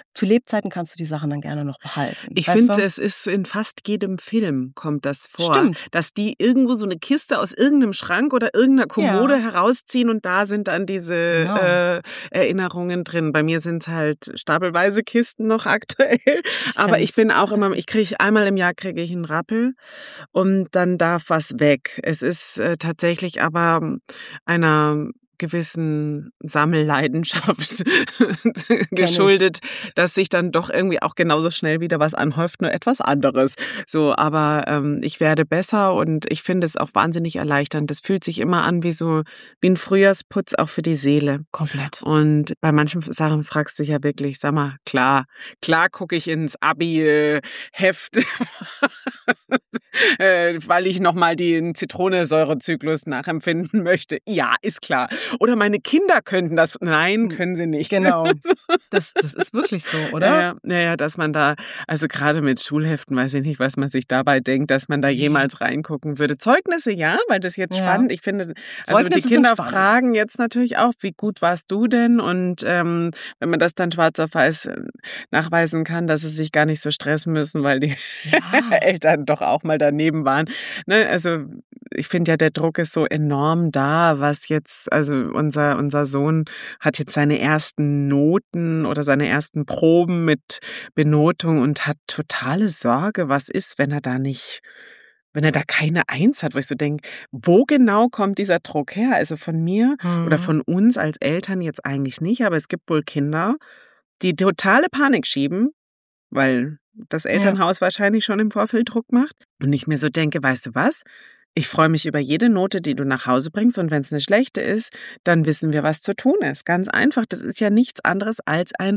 zu Lebzeiten kannst du die Sachen dann gerne noch behalten. Ich finde, es ist in fast jedem Film kommt das vor, Stimmt. dass die irgendwo so eine Kiste aus irgendeinem Schrank oder irgendeiner Kommode Ja. herausziehen und da sind dann diese Genau. äh, Erinnerungen drin. Bei mir sind es halt stapelweise Kisten noch aktuell, Ich aber kenn's. ich bin auch immer, ich kriege einmal im Jahr kriege ich einen Rappel und dann darf was weg. Es ist äh, tatsächlich aber einer gewissen Sammelleidenschaft geschuldet, dass sich dann doch irgendwie auch genauso schnell wieder was anhäuft, nur etwas anderes. So, aber ähm, ich werde besser und ich finde es auch wahnsinnig erleichternd. Das fühlt sich immer an wie so wie ein Frühjahrsputz auch für die Seele. Komplett. Und bei manchen Sachen fragst du dich ja wirklich, sag mal, klar, klar gucke ich ins Abi-Heft, äh, weil ich nochmal den Zitronensäurezyklus nachempfinden möchte. Ja, ist klar. Oder meine Kinder könnten das. Nein, können sie nicht. Genau. Das, das ist wirklich so, oder? Ja, ja, ja, dass man da, also gerade mit Schulheften, weiß ich nicht, was man sich dabei denkt, dass man da jemals reingucken würde. Zeugnisse, ja, weil das jetzt Ja. spannend. Ich finde, also Zeugnisse die Kinder sind spannend. fragen jetzt natürlich auch, wie gut warst du denn? Und ähm, wenn man das dann schwarz auf weiß äh, nachweisen kann, dass sie sich gar nicht so stressen müssen, weil die Ja. Eltern doch auch mal daneben waren. Ne? Also ich finde ja, der Druck ist so enorm da, was jetzt, also unser, unser Sohn hat jetzt seine ersten Noten oder seine ersten Proben mit Benotung und hat totale Sorge, was ist, wenn er da nicht, wenn er da keine Eins hat, wo ich so denke, wo genau kommt dieser Druck her? Also von mir Mhm. oder von uns als Eltern jetzt eigentlich nicht, aber es gibt wohl Kinder, die totale Panik schieben, weil das Elternhaus wahrscheinlich schon im Vorfeld Druck macht. Und ich mir so denke, weißt du was? Ich freue mich über jede Note, die du nach Hause bringst. Und wenn es eine schlechte ist, dann wissen wir, was zu tun ist. Ganz einfach. Das ist ja nichts anderes als ein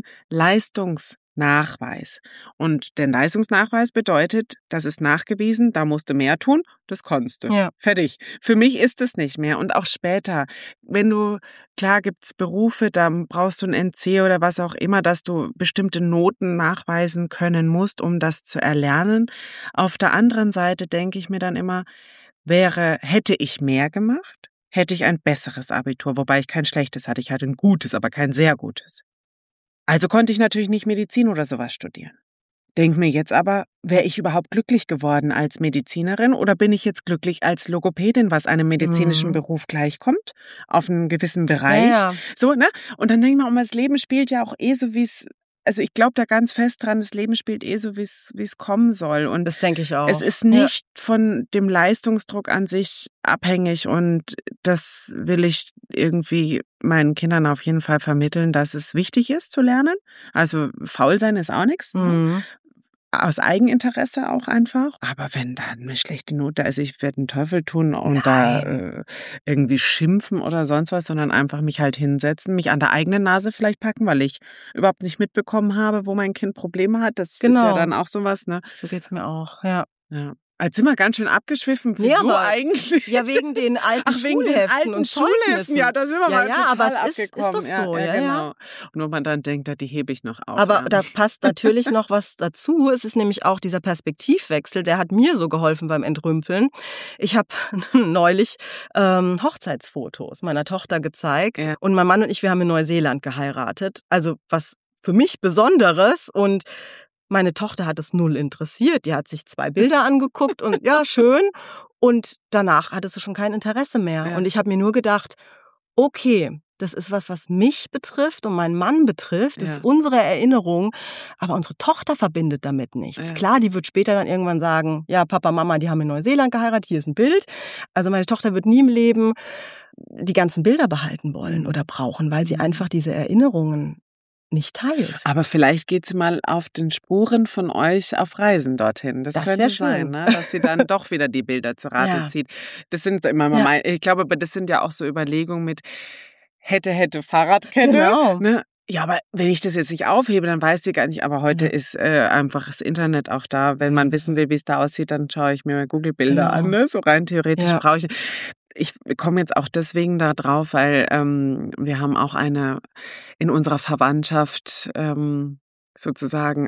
Leistungsnachweis. Und der Leistungsnachweis bedeutet, das ist nachgewiesen, da musst du mehr tun, das konntest du. Ja. Fertig. Für mich ist es nicht mehr. Und auch später, wenn du, klar gibt's Berufe, da brauchst du ein N C oder was auch immer, dass du bestimmte Noten nachweisen können musst, um das zu erlernen. Auf der anderen Seite denke ich mir dann immer, wäre, hätte ich mehr gemacht, hätte ich ein besseres Abitur, wobei ich kein schlechtes hatte. Ich hatte ein gutes, aber kein sehr gutes. Also konnte ich natürlich nicht Medizin oder sowas studieren. Denk mir jetzt aber, wäre ich überhaupt glücklich geworden als Medizinerin oder bin ich jetzt glücklich als Logopädin, was einem medizinischen Mhm. Beruf gleichkommt, auf einen gewissen Bereich. Ja, ja. So, ne? Und dann denke ich mir auch mal, das Leben spielt ja auch eh so, wie es, also ich glaube da ganz fest dran, das Leben spielt eh so, wie es wie es kommen soll. Und Das denke ich auch. es ist Ja. nicht von dem Leistungsdruck an sich abhängig und das will ich irgendwie meinen Kindern auf jeden Fall vermitteln, dass es wichtig ist zu lernen. Also faul sein ist auch nichts. Ne? Mhm. Aus Eigeninteresse auch einfach. Aber wenn da eine schlechte Note, also ich werde einen Teufel tun und da äh, irgendwie schimpfen oder sonst was, sondern einfach mich halt hinsetzen, mich an der eigenen Nase vielleicht packen, weil ich überhaupt nicht mitbekommen habe, wo mein Kind Probleme hat. Das ist ja Genau. dann auch sowas, ne? So geht's mir auch. Ja. Ja. Jetzt sind wir ganz schön abgeschwiffen. Nee, Wieso aber- eigentlich? Ja, wegen den alten Ach, wegen den Schulheften alten und Schulheften. Zeugnissen. Ja, da sind wir Ja, mal ja, total aber es ist- ist abgekommen. doch so, ja, ja. genau. Und wo man dann denkt, ja, die hebe ich noch auf. Aber ja. da passt natürlich noch was dazu. Es ist nämlich auch dieser Perspektivwechsel, der hat mir so geholfen beim Entrümpeln. Ich habe neulich ähm, Hochzeitsfotos meiner Tochter gezeigt Ja. und mein Mann und ich, wir haben in Neuseeland geheiratet. Also was für mich Besonderes und meine Tochter hat es null interessiert. Die hat sich zwei Bilder angeguckt und ja, schön. Und danach hattest du schon kein Interesse mehr. Ja. Und ich habe mir nur gedacht, okay, das ist was, was mich betrifft und meinen Mann betrifft. Das Ja. ist unsere Erinnerung. Aber unsere Tochter verbindet damit nichts. Ja. Klar, die wird später dann irgendwann sagen, ja, Papa, Mama, die haben in Neuseeland geheiratet, hier ist ein Bild. Also meine Tochter wird nie im Leben die ganzen Bilder behalten wollen Mhm. oder brauchen, weil sie Mhm. einfach diese Erinnerungen nicht teilt. Aber vielleicht geht sie mal auf den Spuren von euch auf Reisen dorthin. Das, Das könnte wär sein, schön. ne? Dass sie dann doch wieder die Bilder zu Rate Ja. zieht. Das sind immer mal, Ja. mein, ich glaube, aber das sind ja auch so Überlegungen mit hätte, hätte, Fahrradkette. Genau. Ne? Ja, aber wenn ich das jetzt nicht aufhebe, dann weiß sie gar nicht. Aber heute Ja. ist äh, einfach das Internet auch da. Wenn man wissen will, wie es da aussieht, dann schaue ich mir mal Google-Bilder Genau. an. Ne? So rein theoretisch Ja. brauche ich. Ich komme jetzt auch deswegen da drauf, weil ähm, wir haben auch eine in unserer Verwandtschaft ähm, sozusagen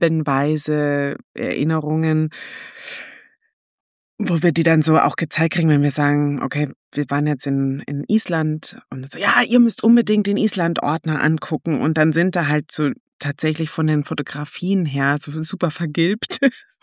albenweise Erinnerungen, wo wir die dann so auch gezeigt kriegen, wenn wir sagen, okay, wir waren jetzt in, in Island und so, ja, ihr müsst unbedingt den Island-Ordner angucken und dann sind da halt so tatsächlich von den Fotografien her so super vergilbt.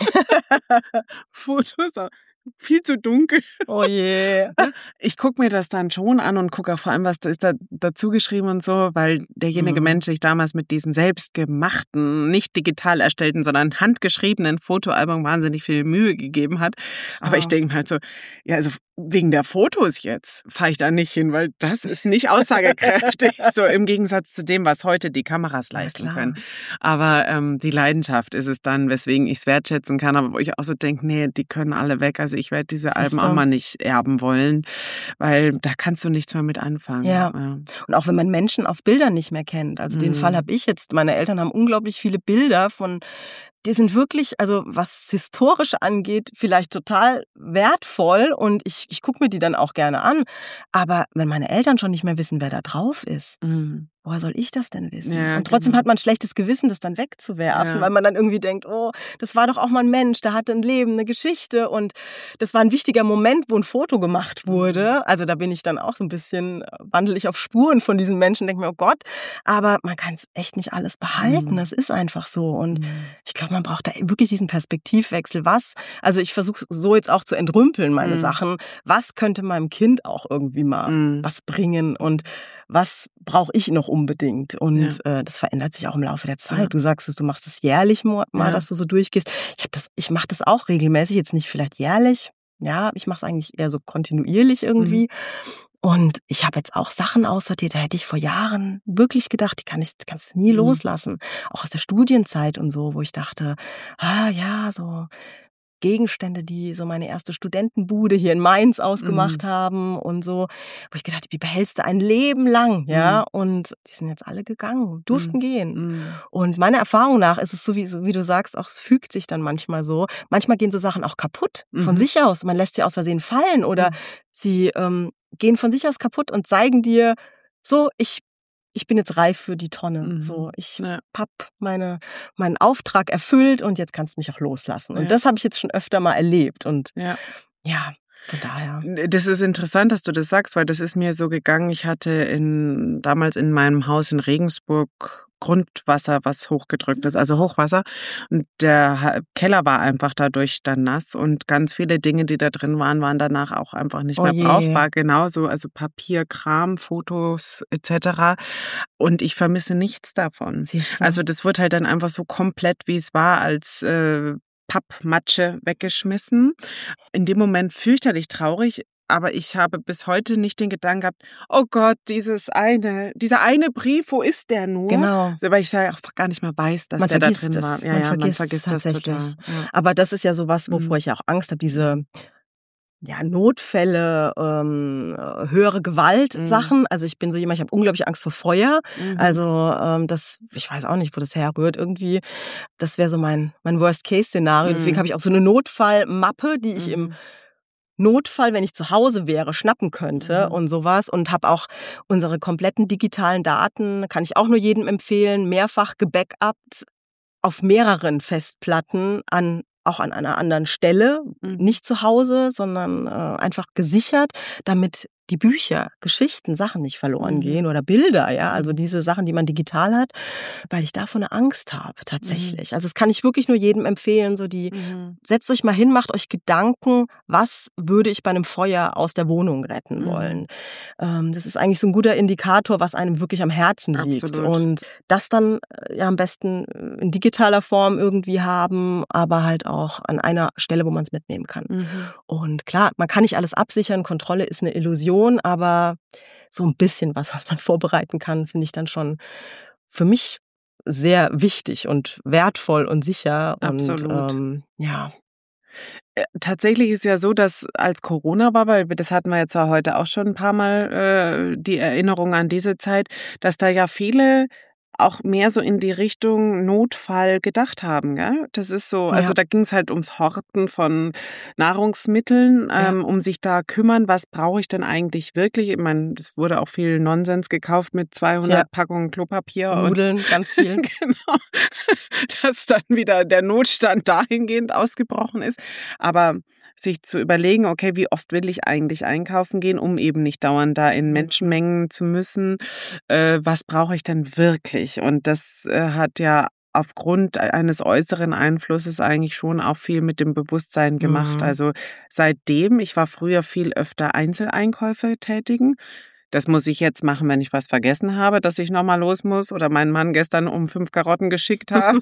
Fotos, viel zu dunkel. Oh je. Ich gucke mir das dann schon an und gucke auch vor allem, was da ist da dazu geschrieben und so, weil derjenige Mhm. Mensch sich damals mit diesen selbstgemachten, nicht digital erstellten, sondern handgeschriebenen Fotoalbum wahnsinnig viel Mühe gegeben hat. Aber Ah. ich denke mir halt so, ja, also wegen der Fotos jetzt fahre ich da nicht hin, weil das ist nicht aussagekräftig, so im Gegensatz zu dem, was heute die Kameras Ja, leisten klar. können. Aber ähm, die Leidenschaft ist es dann, weswegen ich es wertschätzen kann, aber wo ich auch so denke, nee, die können alle weg. Also ich werde diese Siehst Alben du? auch mal nicht erben wollen, weil da kannst du nichts mehr mit anfangen. Ja. Und auch wenn man Menschen auf Bildern nicht mehr kennt. Also den Mhm. Fall habe ich jetzt. Meine Eltern haben unglaublich viele Bilder von, die sind wirklich, also was historisch angeht, vielleicht total wertvoll und ich, ich gucke mir die dann auch gerne an. Aber wenn meine Eltern schon nicht mehr wissen, wer da drauf ist, Mhm. woher soll ich das denn wissen? Ja, und trotzdem genau. hat man ein schlechtes Gewissen, das dann wegzuwerfen, Ja. weil man dann irgendwie denkt, oh, das war doch auch mal ein Mensch, der hatte ein Leben, eine Geschichte und das war ein wichtiger Moment, wo ein Foto gemacht wurde. Also da bin ich dann auch so ein bisschen, wandle ich auf Spuren von diesen Menschen, denke mir, oh Gott, aber man kann es echt nicht alles behalten, Mhm. das ist einfach so und Mhm. ich glaube, man braucht da wirklich diesen Perspektivwechsel. Was, also ich versuche so jetzt auch zu entrümpeln, meine Mhm. Sachen, was könnte meinem Kind auch irgendwie mal Mhm. was bringen und was brauche ich noch unbedingt? Und äh, das verändert sich auch im Laufe der Zeit. Ja. Du sagst es, du machst es jährlich mal, Ja. dass du so durchgehst. Ich habe das, ich mache das auch regelmäßig, jetzt nicht vielleicht jährlich. Ja, ich mache es eigentlich eher so kontinuierlich irgendwie. Und ich habe jetzt auch Sachen aussortiert, da hätte ich vor Jahren wirklich gedacht, die kann ich, kannst du nie Mhm. loslassen. Auch aus der Studienzeit und so, wo ich dachte, ah ja, so Gegenstände, die so meine erste Studentenbude hier in Mainz ausgemacht Mhm. haben und so, wo ich gedacht habe, die behältst du ein Leben lang, ja, Mhm. und die sind jetzt alle gegangen, durften Mhm. gehen. Mhm. Und meiner Erfahrung nach ist es so, wie, so, wie du sagst, auch es fügt sich dann manchmal so. Manchmal gehen so Sachen auch kaputt von Mhm. sich aus. Man lässt sie aus Versehen fallen oder Mhm. sie ähm, gehen von sich aus kaputt und zeigen dir, so, ich ich bin jetzt reif für die Tonne. Mhm. So, ich Ja. hab meine, meinen Auftrag erfüllt und jetzt kannst du mich auch loslassen. Und Ja. das habe ich jetzt schon öfter mal erlebt. Und Ja. ja, von daher. Das ist interessant, dass du das sagst, weil das ist mir so gegangen. Ich hatte in, damals in meinem Haus in Regensburg Grundwasser, was hochgedrückt ist, also Hochwasser. Und der Ha- Keller war einfach dadurch dann nass und ganz viele Dinge, die da drin waren, waren danach auch einfach nicht Oh mehr je. brauchbar. Genauso, also Papier, Kram, Fotos et cetera. Und ich vermisse nichts davon. Siehst du? Also das wird halt dann einfach so komplett, wie es war, als äh, Pappmatsche weggeschmissen. In dem Moment fürchterlich traurig, aber ich habe bis heute nicht den Gedanken gehabt, oh Gott, dieses eine, dieser eine Brief, wo ist der nur? Genau. Weil ich da auch gar nicht mehr weiß, dass Man der da vergisst drin es. war. Ja, Man ja, vergisst man es vergisst das tatsächlich. total. Ja. Aber das ist ja sowas, wovor Mhm. ich ja auch Angst habe, diese ja, Notfälle, ähm, äh, höhere Gewalt Mhm. Sachen. Also ich bin so jemand, ich habe unglaublich Angst vor Feuer. Mhm. Also ähm, das, ich weiß auch nicht, wo das herrührt irgendwie. Das wäre so mein, mein Worst-Case-Szenario. Deswegen Mhm. habe ich auch so eine Notfallmappe, die ich im Mhm. Notfall, wenn ich zu Hause wäre, schnappen könnte Mhm. und sowas. Und habe auch unsere kompletten digitalen Daten, kann ich auch nur jedem empfehlen, mehrfach gebackupt auf mehreren Festplatten an auch an einer anderen Stelle, Mhm. nicht zu Hause, sondern äh, einfach gesichert, damit die Bücher, Geschichten, Sachen nicht verloren Mhm. gehen oder Bilder, ja, Mhm. also diese Sachen, die man digital hat, weil ich davon eine Angst habe, Mhm. tatsächlich. Also das kann ich wirklich nur jedem empfehlen, so die, Mhm. setzt euch mal hin, macht euch Gedanken, was würde ich bei einem Feuer aus der Wohnung retten Mhm. wollen. Ähm, das ist eigentlich so ein guter Indikator, was einem wirklich am Herzen liegt. Absolut. Und das dann äh, ja am besten äh, in digitaler Form irgendwie haben, aber halt auch an einer Stelle, wo man es mitnehmen kann. Mhm. Und klar, man kann nicht alles absichern, Kontrolle ist eine Illusion, aber so ein bisschen was, was man vorbereiten kann, finde ich dann schon für mich sehr wichtig und wertvoll und sicher. Absolut. Und ähm, ja. Äh, Tatsächlich ist ja so, dass als Corona war, weil wir- das hatten wir jetzt ja heute auch schon ein paar Mal, äh, die Erinnerung an diese Zeit, dass da ja viele auch mehr so in die Richtung Notfall gedacht haben, gell? Das ist so, also Ja. da ging es halt ums Horten von Nahrungsmitteln, Ja. ähm, um sich da kümmern, was brauche ich denn eigentlich wirklich? Ich meine, es wurde auch viel Nonsens gekauft mit zweihundert Ja. Packungen Klopapier Nudeln, und ganz viel. genau, dass dann wieder der Notstand dahingehend ausgebrochen ist. Aber sich zu überlegen, okay, wie oft will ich eigentlich einkaufen gehen, um eben nicht dauernd da in Menschenmengen zu müssen. Äh, was brauche ich denn wirklich? Und das äh, hat ja aufgrund eines äußeren Einflusses eigentlich schon auch viel mit dem Bewusstsein gemacht. Mhm. Also seitdem, ich war früher viel öfter Einzeleinkäufe tätigen. Das muss ich jetzt machen, wenn ich was vergessen habe, dass ich nochmal los muss oder meinen Mann gestern um fünf Karotten geschickt habe,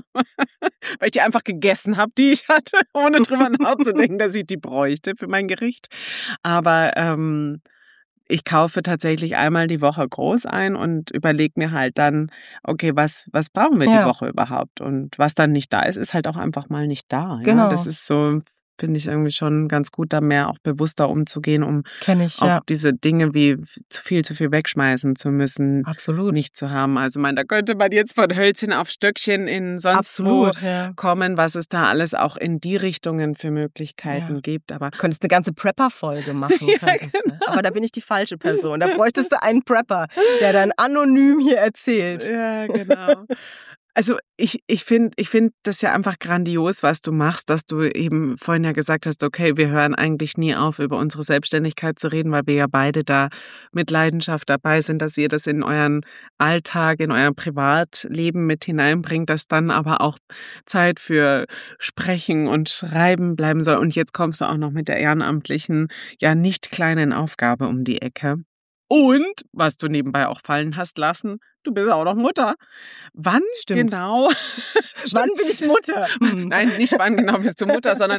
weil ich die einfach gegessen habe, die ich hatte, ohne drüber nachzudenken, dass ich die bräuchte für mein Gericht. Aber ähm, ich kaufe tatsächlich einmal die Woche groß ein und überlege mir halt dann, okay, was, was brauchen wir Ja. die Woche überhaupt? Und was dann nicht da ist, ist halt auch einfach mal nicht da. Ja? Genau. Das ist so, finde ich irgendwie schon ganz gut, da mehr auch bewusster umzugehen, um Kenn ich, auch ja. diese Dinge wie zu viel zu viel wegschmeißen zu müssen, Absolut. nicht zu haben. Also man, da könnte man jetzt von Hölzchen auf Stöckchen in sonst Absolut, wo ja. kommen, was es da alles auch in die Richtungen für Möglichkeiten Ja. gibt. Aber Du könntest eine ganze Prepper-Folge machen. Ja, könntest du. genau. Aber da bin ich die falsche Person. Da bräuchtest du einen Prepper, der dann anonym hier erzählt. Ja, genau. Also ich, ich finde ich find das ja einfach grandios, was du machst, dass du eben vorhin ja gesagt hast, okay, wir hören eigentlich nie auf, über unsere Selbstständigkeit zu reden, weil wir ja beide da mit Leidenschaft dabei sind, dass ihr das in euren Alltag, in euer Privatleben mit hineinbringt, dass dann aber auch Zeit für Sprechen und Schreiben bleiben soll. Und jetzt kommst du auch noch mit der ehrenamtlichen, ja nicht kleinen Aufgabe um die Ecke. Und, was du nebenbei auch fallen hast lassen, du bist auch noch Mutter. Wann Stimmt. genau? Wann bin ich Mutter? Hm. Nein, nicht wann genau bist du Mutter, sondern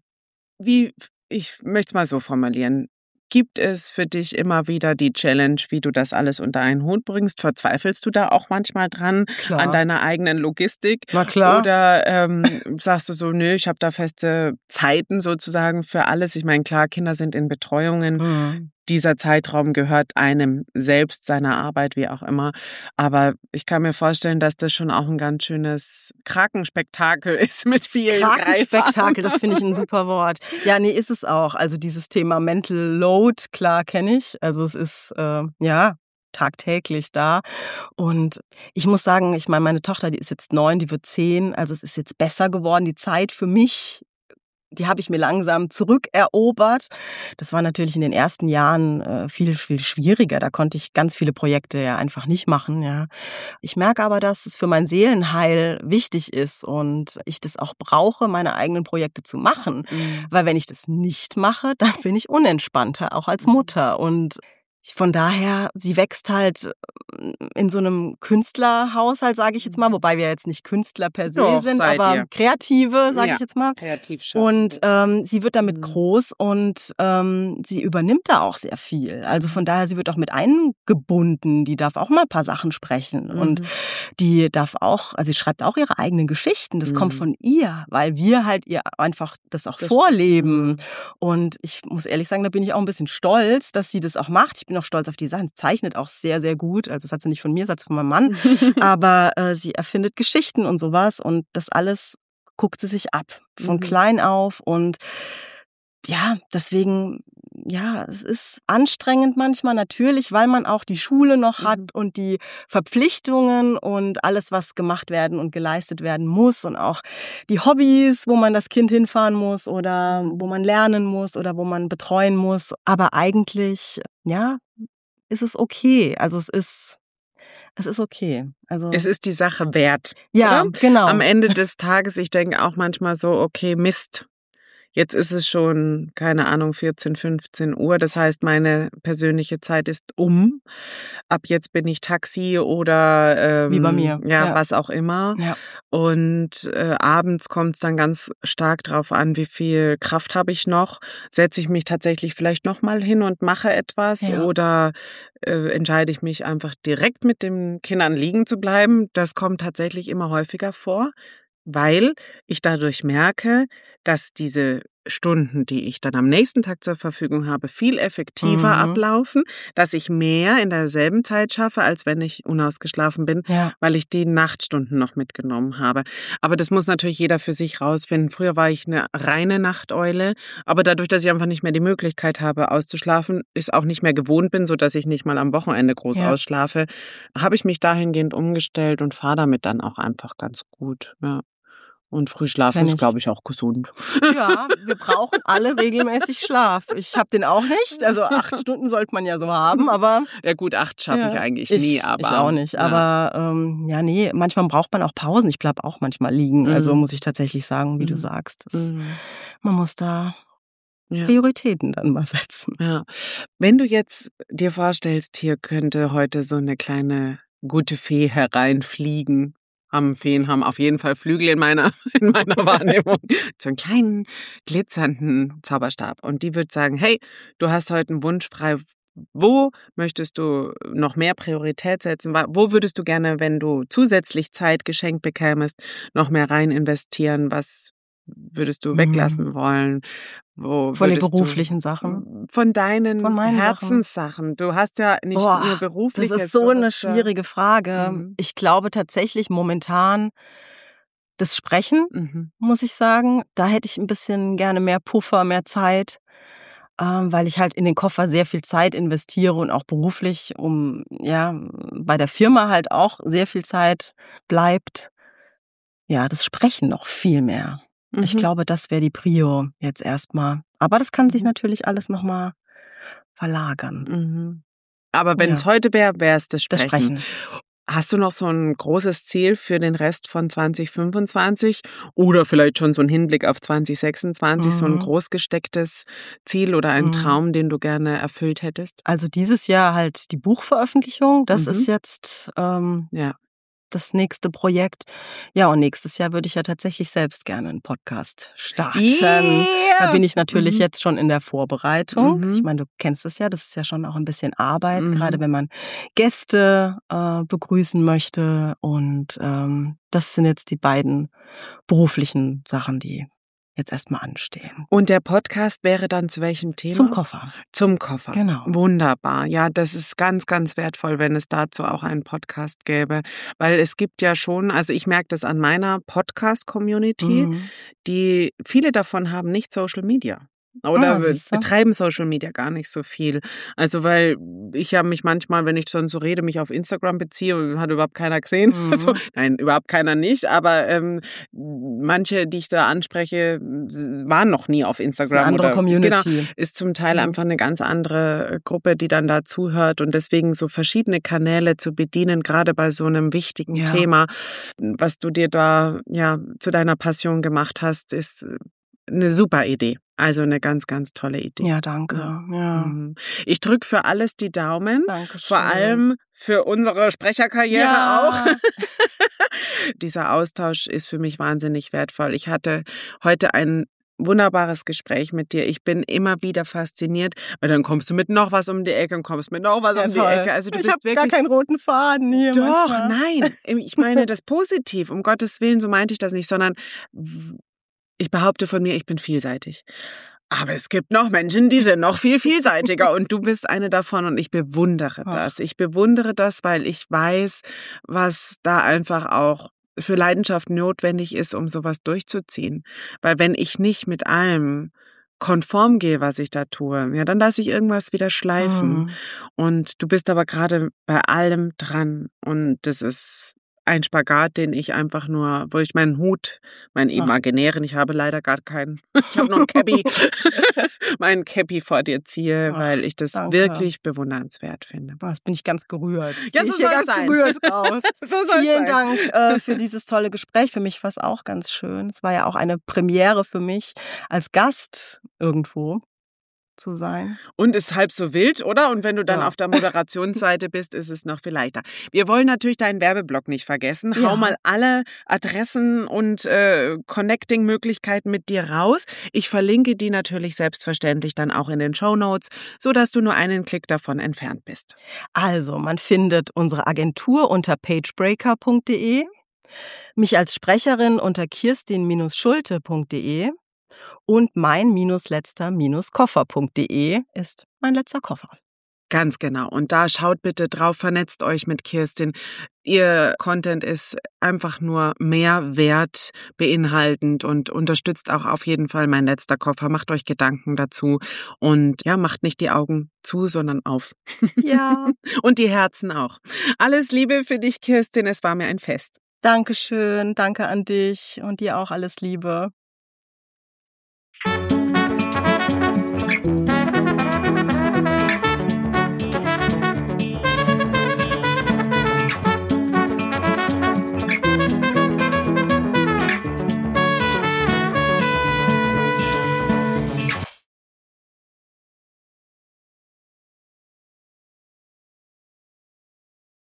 wie, ich möchte es mal so formulieren. Gibt es für dich immer wieder die Challenge, wie du das alles unter einen Hut bringst? Verzweifelst du da auch manchmal dran, Klar. an deiner eigenen Logistik? Na klar. Oder ähm, sagst du so, nö, ich habe da feste Zeiten sozusagen für alles? Ich meine, klar, Kinder sind in Betreuungen. Mhm. Dieser Zeitraum gehört einem selbst, seiner Arbeit, wie auch immer. Aber ich kann mir vorstellen, dass das schon auch ein ganz schönes Krakenspektakel ist mit vielen Krakenspektakel, das finde ich ein Greifhaken. super Wort. Ja, nee, ist es auch. Also dieses Thema Mental Load, klar kenne ich. Also es ist, äh, ja, tagtäglich da. Und ich muss sagen, ich meine, meine Tochter, die ist jetzt neun, die wird zehn. Also es ist jetzt besser geworden. Die Zeit für mich, die habe ich mir langsam zurückerobert. Das war natürlich in den ersten Jahren äh, viel, viel schwieriger. Da konnte ich ganz viele Projekte ja einfach nicht machen. Ja. Ich merke aber, dass es für mein Seelenheil wichtig ist und ich das auch brauche, meine eigenen Projekte zu machen. Mhm. Weil wenn ich das nicht mache, dann bin ich unentspannter, auch als Mutter. Und von daher, sie wächst halt in so einem Künstlerhaushalt, sage ich jetzt mal, wobei wir jetzt nicht Künstler per se Doch, sind, seid aber ihr. Kreative, sage Ja, ich jetzt mal. kreativ schon. Und ähm, sie wird damit Mhm. groß und ähm, sie übernimmt da auch sehr viel. Also von daher, sie wird auch mit eingebunden. Die darf auch mal ein paar Sachen sprechen. Mhm. Und die darf auch, also sie schreibt auch ihre eigenen Geschichten. Das Mhm. kommt von ihr, weil wir halt ihr einfach das auch Das- vorleben. Mhm. Und ich muss ehrlich sagen, da bin ich auch ein bisschen stolz, dass sie das auch macht. Ich bin auch stolz auf die Sachen. Sie zeichnet auch sehr, sehr gut. Also das hat sie nicht von mir, das hat sie von meinem Mann. Aber äh, sie erfindet Geschichten und sowas. Und das alles guckt sie sich ab. Von Mhm. klein auf. Und ja, deswegen, ja, es ist anstrengend manchmal natürlich, weil man auch die Schule noch hat Mhm. und die Verpflichtungen und alles, was gemacht werden und geleistet werden muss und auch die Hobbys, wo man das Kind hinfahren muss oder wo man lernen muss oder wo man betreuen muss. Aber eigentlich, ja, ist es okay. Also es ist, es ist okay. Also Es ist die Sache wert. ja, oder? genau. Am Ende des Tages, ich denke auch manchmal so, okay, Mist. Jetzt ist es schon, keine Ahnung, vierzehn, fünfzehn Uhr. Das heißt, meine persönliche Zeit ist um. Ab jetzt bin ich Taxi oder ähm, Wie bei mir, Ja, ja. was auch immer. Ja. Und äh, abends kommt es dann ganz stark drauf an, wie viel Kraft habe ich noch. Setze ich mich tatsächlich vielleicht nochmal hin und mache etwas Ja. oder äh, entscheide ich mich einfach direkt mit den Kindern liegen zu bleiben. Das kommt tatsächlich immer häufiger vor, weil ich dadurch merke, dass diese Stunden, die ich dann am nächsten Tag zur Verfügung habe, viel effektiver Mhm. ablaufen, dass ich mehr in derselben Zeit schaffe, als wenn ich unausgeschlafen bin, Ja. weil ich die Nachtstunden noch mitgenommen habe. Aber das muss natürlich jeder für sich rausfinden. Früher war ich eine reine Nachteule, aber dadurch, dass ich einfach nicht mehr die Möglichkeit habe, auszuschlafen, ist auch nicht mehr gewohnt bin, sodass ich nicht mal am Wochenende groß Ja. ausschlafe, habe ich mich dahingehend umgestellt und fahre damit dann auch einfach ganz gut. Ja. Und Frühschlafen ist, glaube ich, auch gesund. Ja, wir brauchen alle regelmäßig Schlaf. Ich habe den auch nicht. Also acht Stunden sollte man ja so haben, aber... Ja gut, acht schaffe ja, ich eigentlich ich, nie. Aber, ich auch nicht. Ja. Aber ähm, ja, nee, manchmal braucht man auch Pausen. Ich bleibe auch manchmal liegen. Mhm. Also muss ich tatsächlich sagen, wie mhm. du sagst. Das, mhm. Man muss da ja. Prioritäten dann mal setzen. Ja. Wenn du jetzt dir vorstellst, hier könnte heute so eine kleine gute Fee hereinfliegen. Haben Feen haben auf jeden Fall Flügel in meiner, in meiner Wahrnehmung. So einen kleinen, glitzernden Zauberstab. Und die wird sagen, hey, du hast heute einen Wunsch frei. Wo möchtest du noch mehr Priorität setzen? Wo würdest du gerne, wenn du zusätzlich Zeit geschenkt bekämest, noch mehr rein investieren? Was würdest du weglassen mhm. wollen? Wo von den beruflichen Sachen? Von deinen von Herzenssachen. Du hast ja nicht Boah, nur beruflich. Das ist so eine schwierige Frage. Mhm. Ich glaube tatsächlich momentan das Sprechen, mhm. muss ich sagen. Da hätte ich ein bisschen gerne mehr Puffer, mehr Zeit, ähm, weil ich halt in den Koffer sehr viel Zeit investiere und auch beruflich, um ja bei der Firma halt auch sehr viel Zeit bleibt. Ja, das Sprechen noch viel mehr. Mhm. Ich glaube, das wäre die Prio jetzt erstmal. Aber das kann sich natürlich alles nochmal verlagern. Mhm. Aber wenn es ja. heute wäre, wäre es das Sprechen. Das Sprechen. Hast du noch so ein großes Ziel für den Rest von zwanzig fünfundzwanzig oder vielleicht schon so einen Hinblick auf zwanzig sechsundzwanzig, mhm. so ein groß gestecktes Ziel oder einen mhm. Traum, den du gerne erfüllt hättest? Also dieses Jahr halt die Buchveröffentlichung. Das mhm. ist jetzt... Ähm, ja. das nächste Projekt. Ja, und nächstes Jahr würde ich ja tatsächlich selbst gerne einen Podcast starten. Yeah. Da bin ich natürlich mhm. jetzt schon in der Vorbereitung. Mhm. Ich meine, du kennst es ja, das ist ja schon auch ein bisschen Arbeit, mhm. gerade wenn man Gäste äh, begrüßen möchte. Und ähm, das sind jetzt die beiden beruflichen Sachen, die jetzt erstmal anstehen. Und der Podcast wäre dann zu welchem Thema? Zum Koffer. Zum Koffer. Genau. Wunderbar. Ja, das ist ganz, ganz wertvoll, wenn es dazu auch einen Podcast gäbe. Weil es gibt ja schon, also ich merke das an meiner Podcast-Community, mhm. die, viele davon haben nicht Social Media. Oder ah, betreiben Social Media gar nicht so viel. Also weil ich ja mich manchmal, wenn ich schon so rede, mich auf Instagram beziehe, hat überhaupt keiner gesehen. Mhm. Also, nein, überhaupt keiner nicht. Aber ähm, manche, die ich da anspreche, waren noch nie auf Instagram. Das ist eine andere oder, Community. Genau, ist zum Teil mhm. einfach eine ganz andere Gruppe, die dann da zuhört. Und deswegen so verschiedene Kanäle zu bedienen, gerade bei so einem wichtigen ja. Thema, was du dir da ja zu deiner Passion gemacht hast, ist eine super Idee. Also eine ganz, ganz tolle Idee. Ja, danke. Ja. Ich drücke für alles die Daumen. Dankeschön. Vor allem für unsere Sprecherkarriere ja. auch. Dieser Austausch ist für mich wahnsinnig wertvoll. Ich hatte heute ein wunderbares Gespräch mit dir. Ich bin immer wieder fasziniert, weil dann kommst du mit noch was um die Ecke und kommst mit noch was ja, um toll. die Ecke. Also du ich bist hab wirklich gar keinen roten Faden hier. Doch, manchmal. Nein. Ich meine das positiv. Um Gottes Willen, so meinte ich das nicht, sondern ich behaupte von mir, ich bin vielseitig. Aber es gibt noch Menschen, die sind noch viel vielseitiger und du bist eine davon und ich bewundere das. Ich bewundere das, weil ich weiß, was da einfach auch für Leidenschaft notwendig ist, um sowas durchzuziehen. Weil wenn ich nicht mit allem konform gehe, was ich da tue, ja, dann lasse ich irgendwas wieder schleifen. Mhm. Und du bist aber gerade bei allem dran und das ist ein Spagat, den ich einfach nur, wo ich meinen Hut, meinen imaginären, ich habe leider gar keinen, ich habe noch einen Cappy, meinen Cappy vor dir ziehe, Ach, weil ich das danke. wirklich bewundernswert finde. Das bin ich ganz gerührt. Das ja, so soll ganz sein. gerührt raus. so soll Vielen sein. Dank äh, für dieses tolle Gespräch. Für mich war es auch ganz schön. Es war ja auch eine Premiere für mich als Gast irgendwo zu sein. Und ist halb so wild, oder? Und wenn du dann ja. auf der Moderationsseite bist, ist es noch viel leichter. Wir wollen natürlich deinen Werbeblock nicht vergessen. Hau ja. mal alle Adressen und äh, Connecting-Möglichkeiten mit dir raus. Ich verlinke die natürlich selbstverständlich dann auch in den Shownotes, sodass du nur einen Klick davon entfernt bist. Also, man findet unsere Agentur unter pagebreaker punkt de, mich als Sprecherin unter kirstin Schulte punkt de und mein-letzter-koffer punkt de ist mein letzter Koffer. Ganz genau. Und da schaut bitte drauf, vernetzt euch mit Kirstin. Ihr Content ist einfach nur Mehrwert beinhaltend und unterstützt auch auf jeden Fall mein letzter Koffer. Macht euch Gedanken dazu und ja, macht nicht die Augen zu, sondern auf. Ja. Und die Herzen auch. Alles Liebe für dich, Kirstin. Es war mir ein Fest. Dankeschön, danke an dich und dir auch alles Liebe.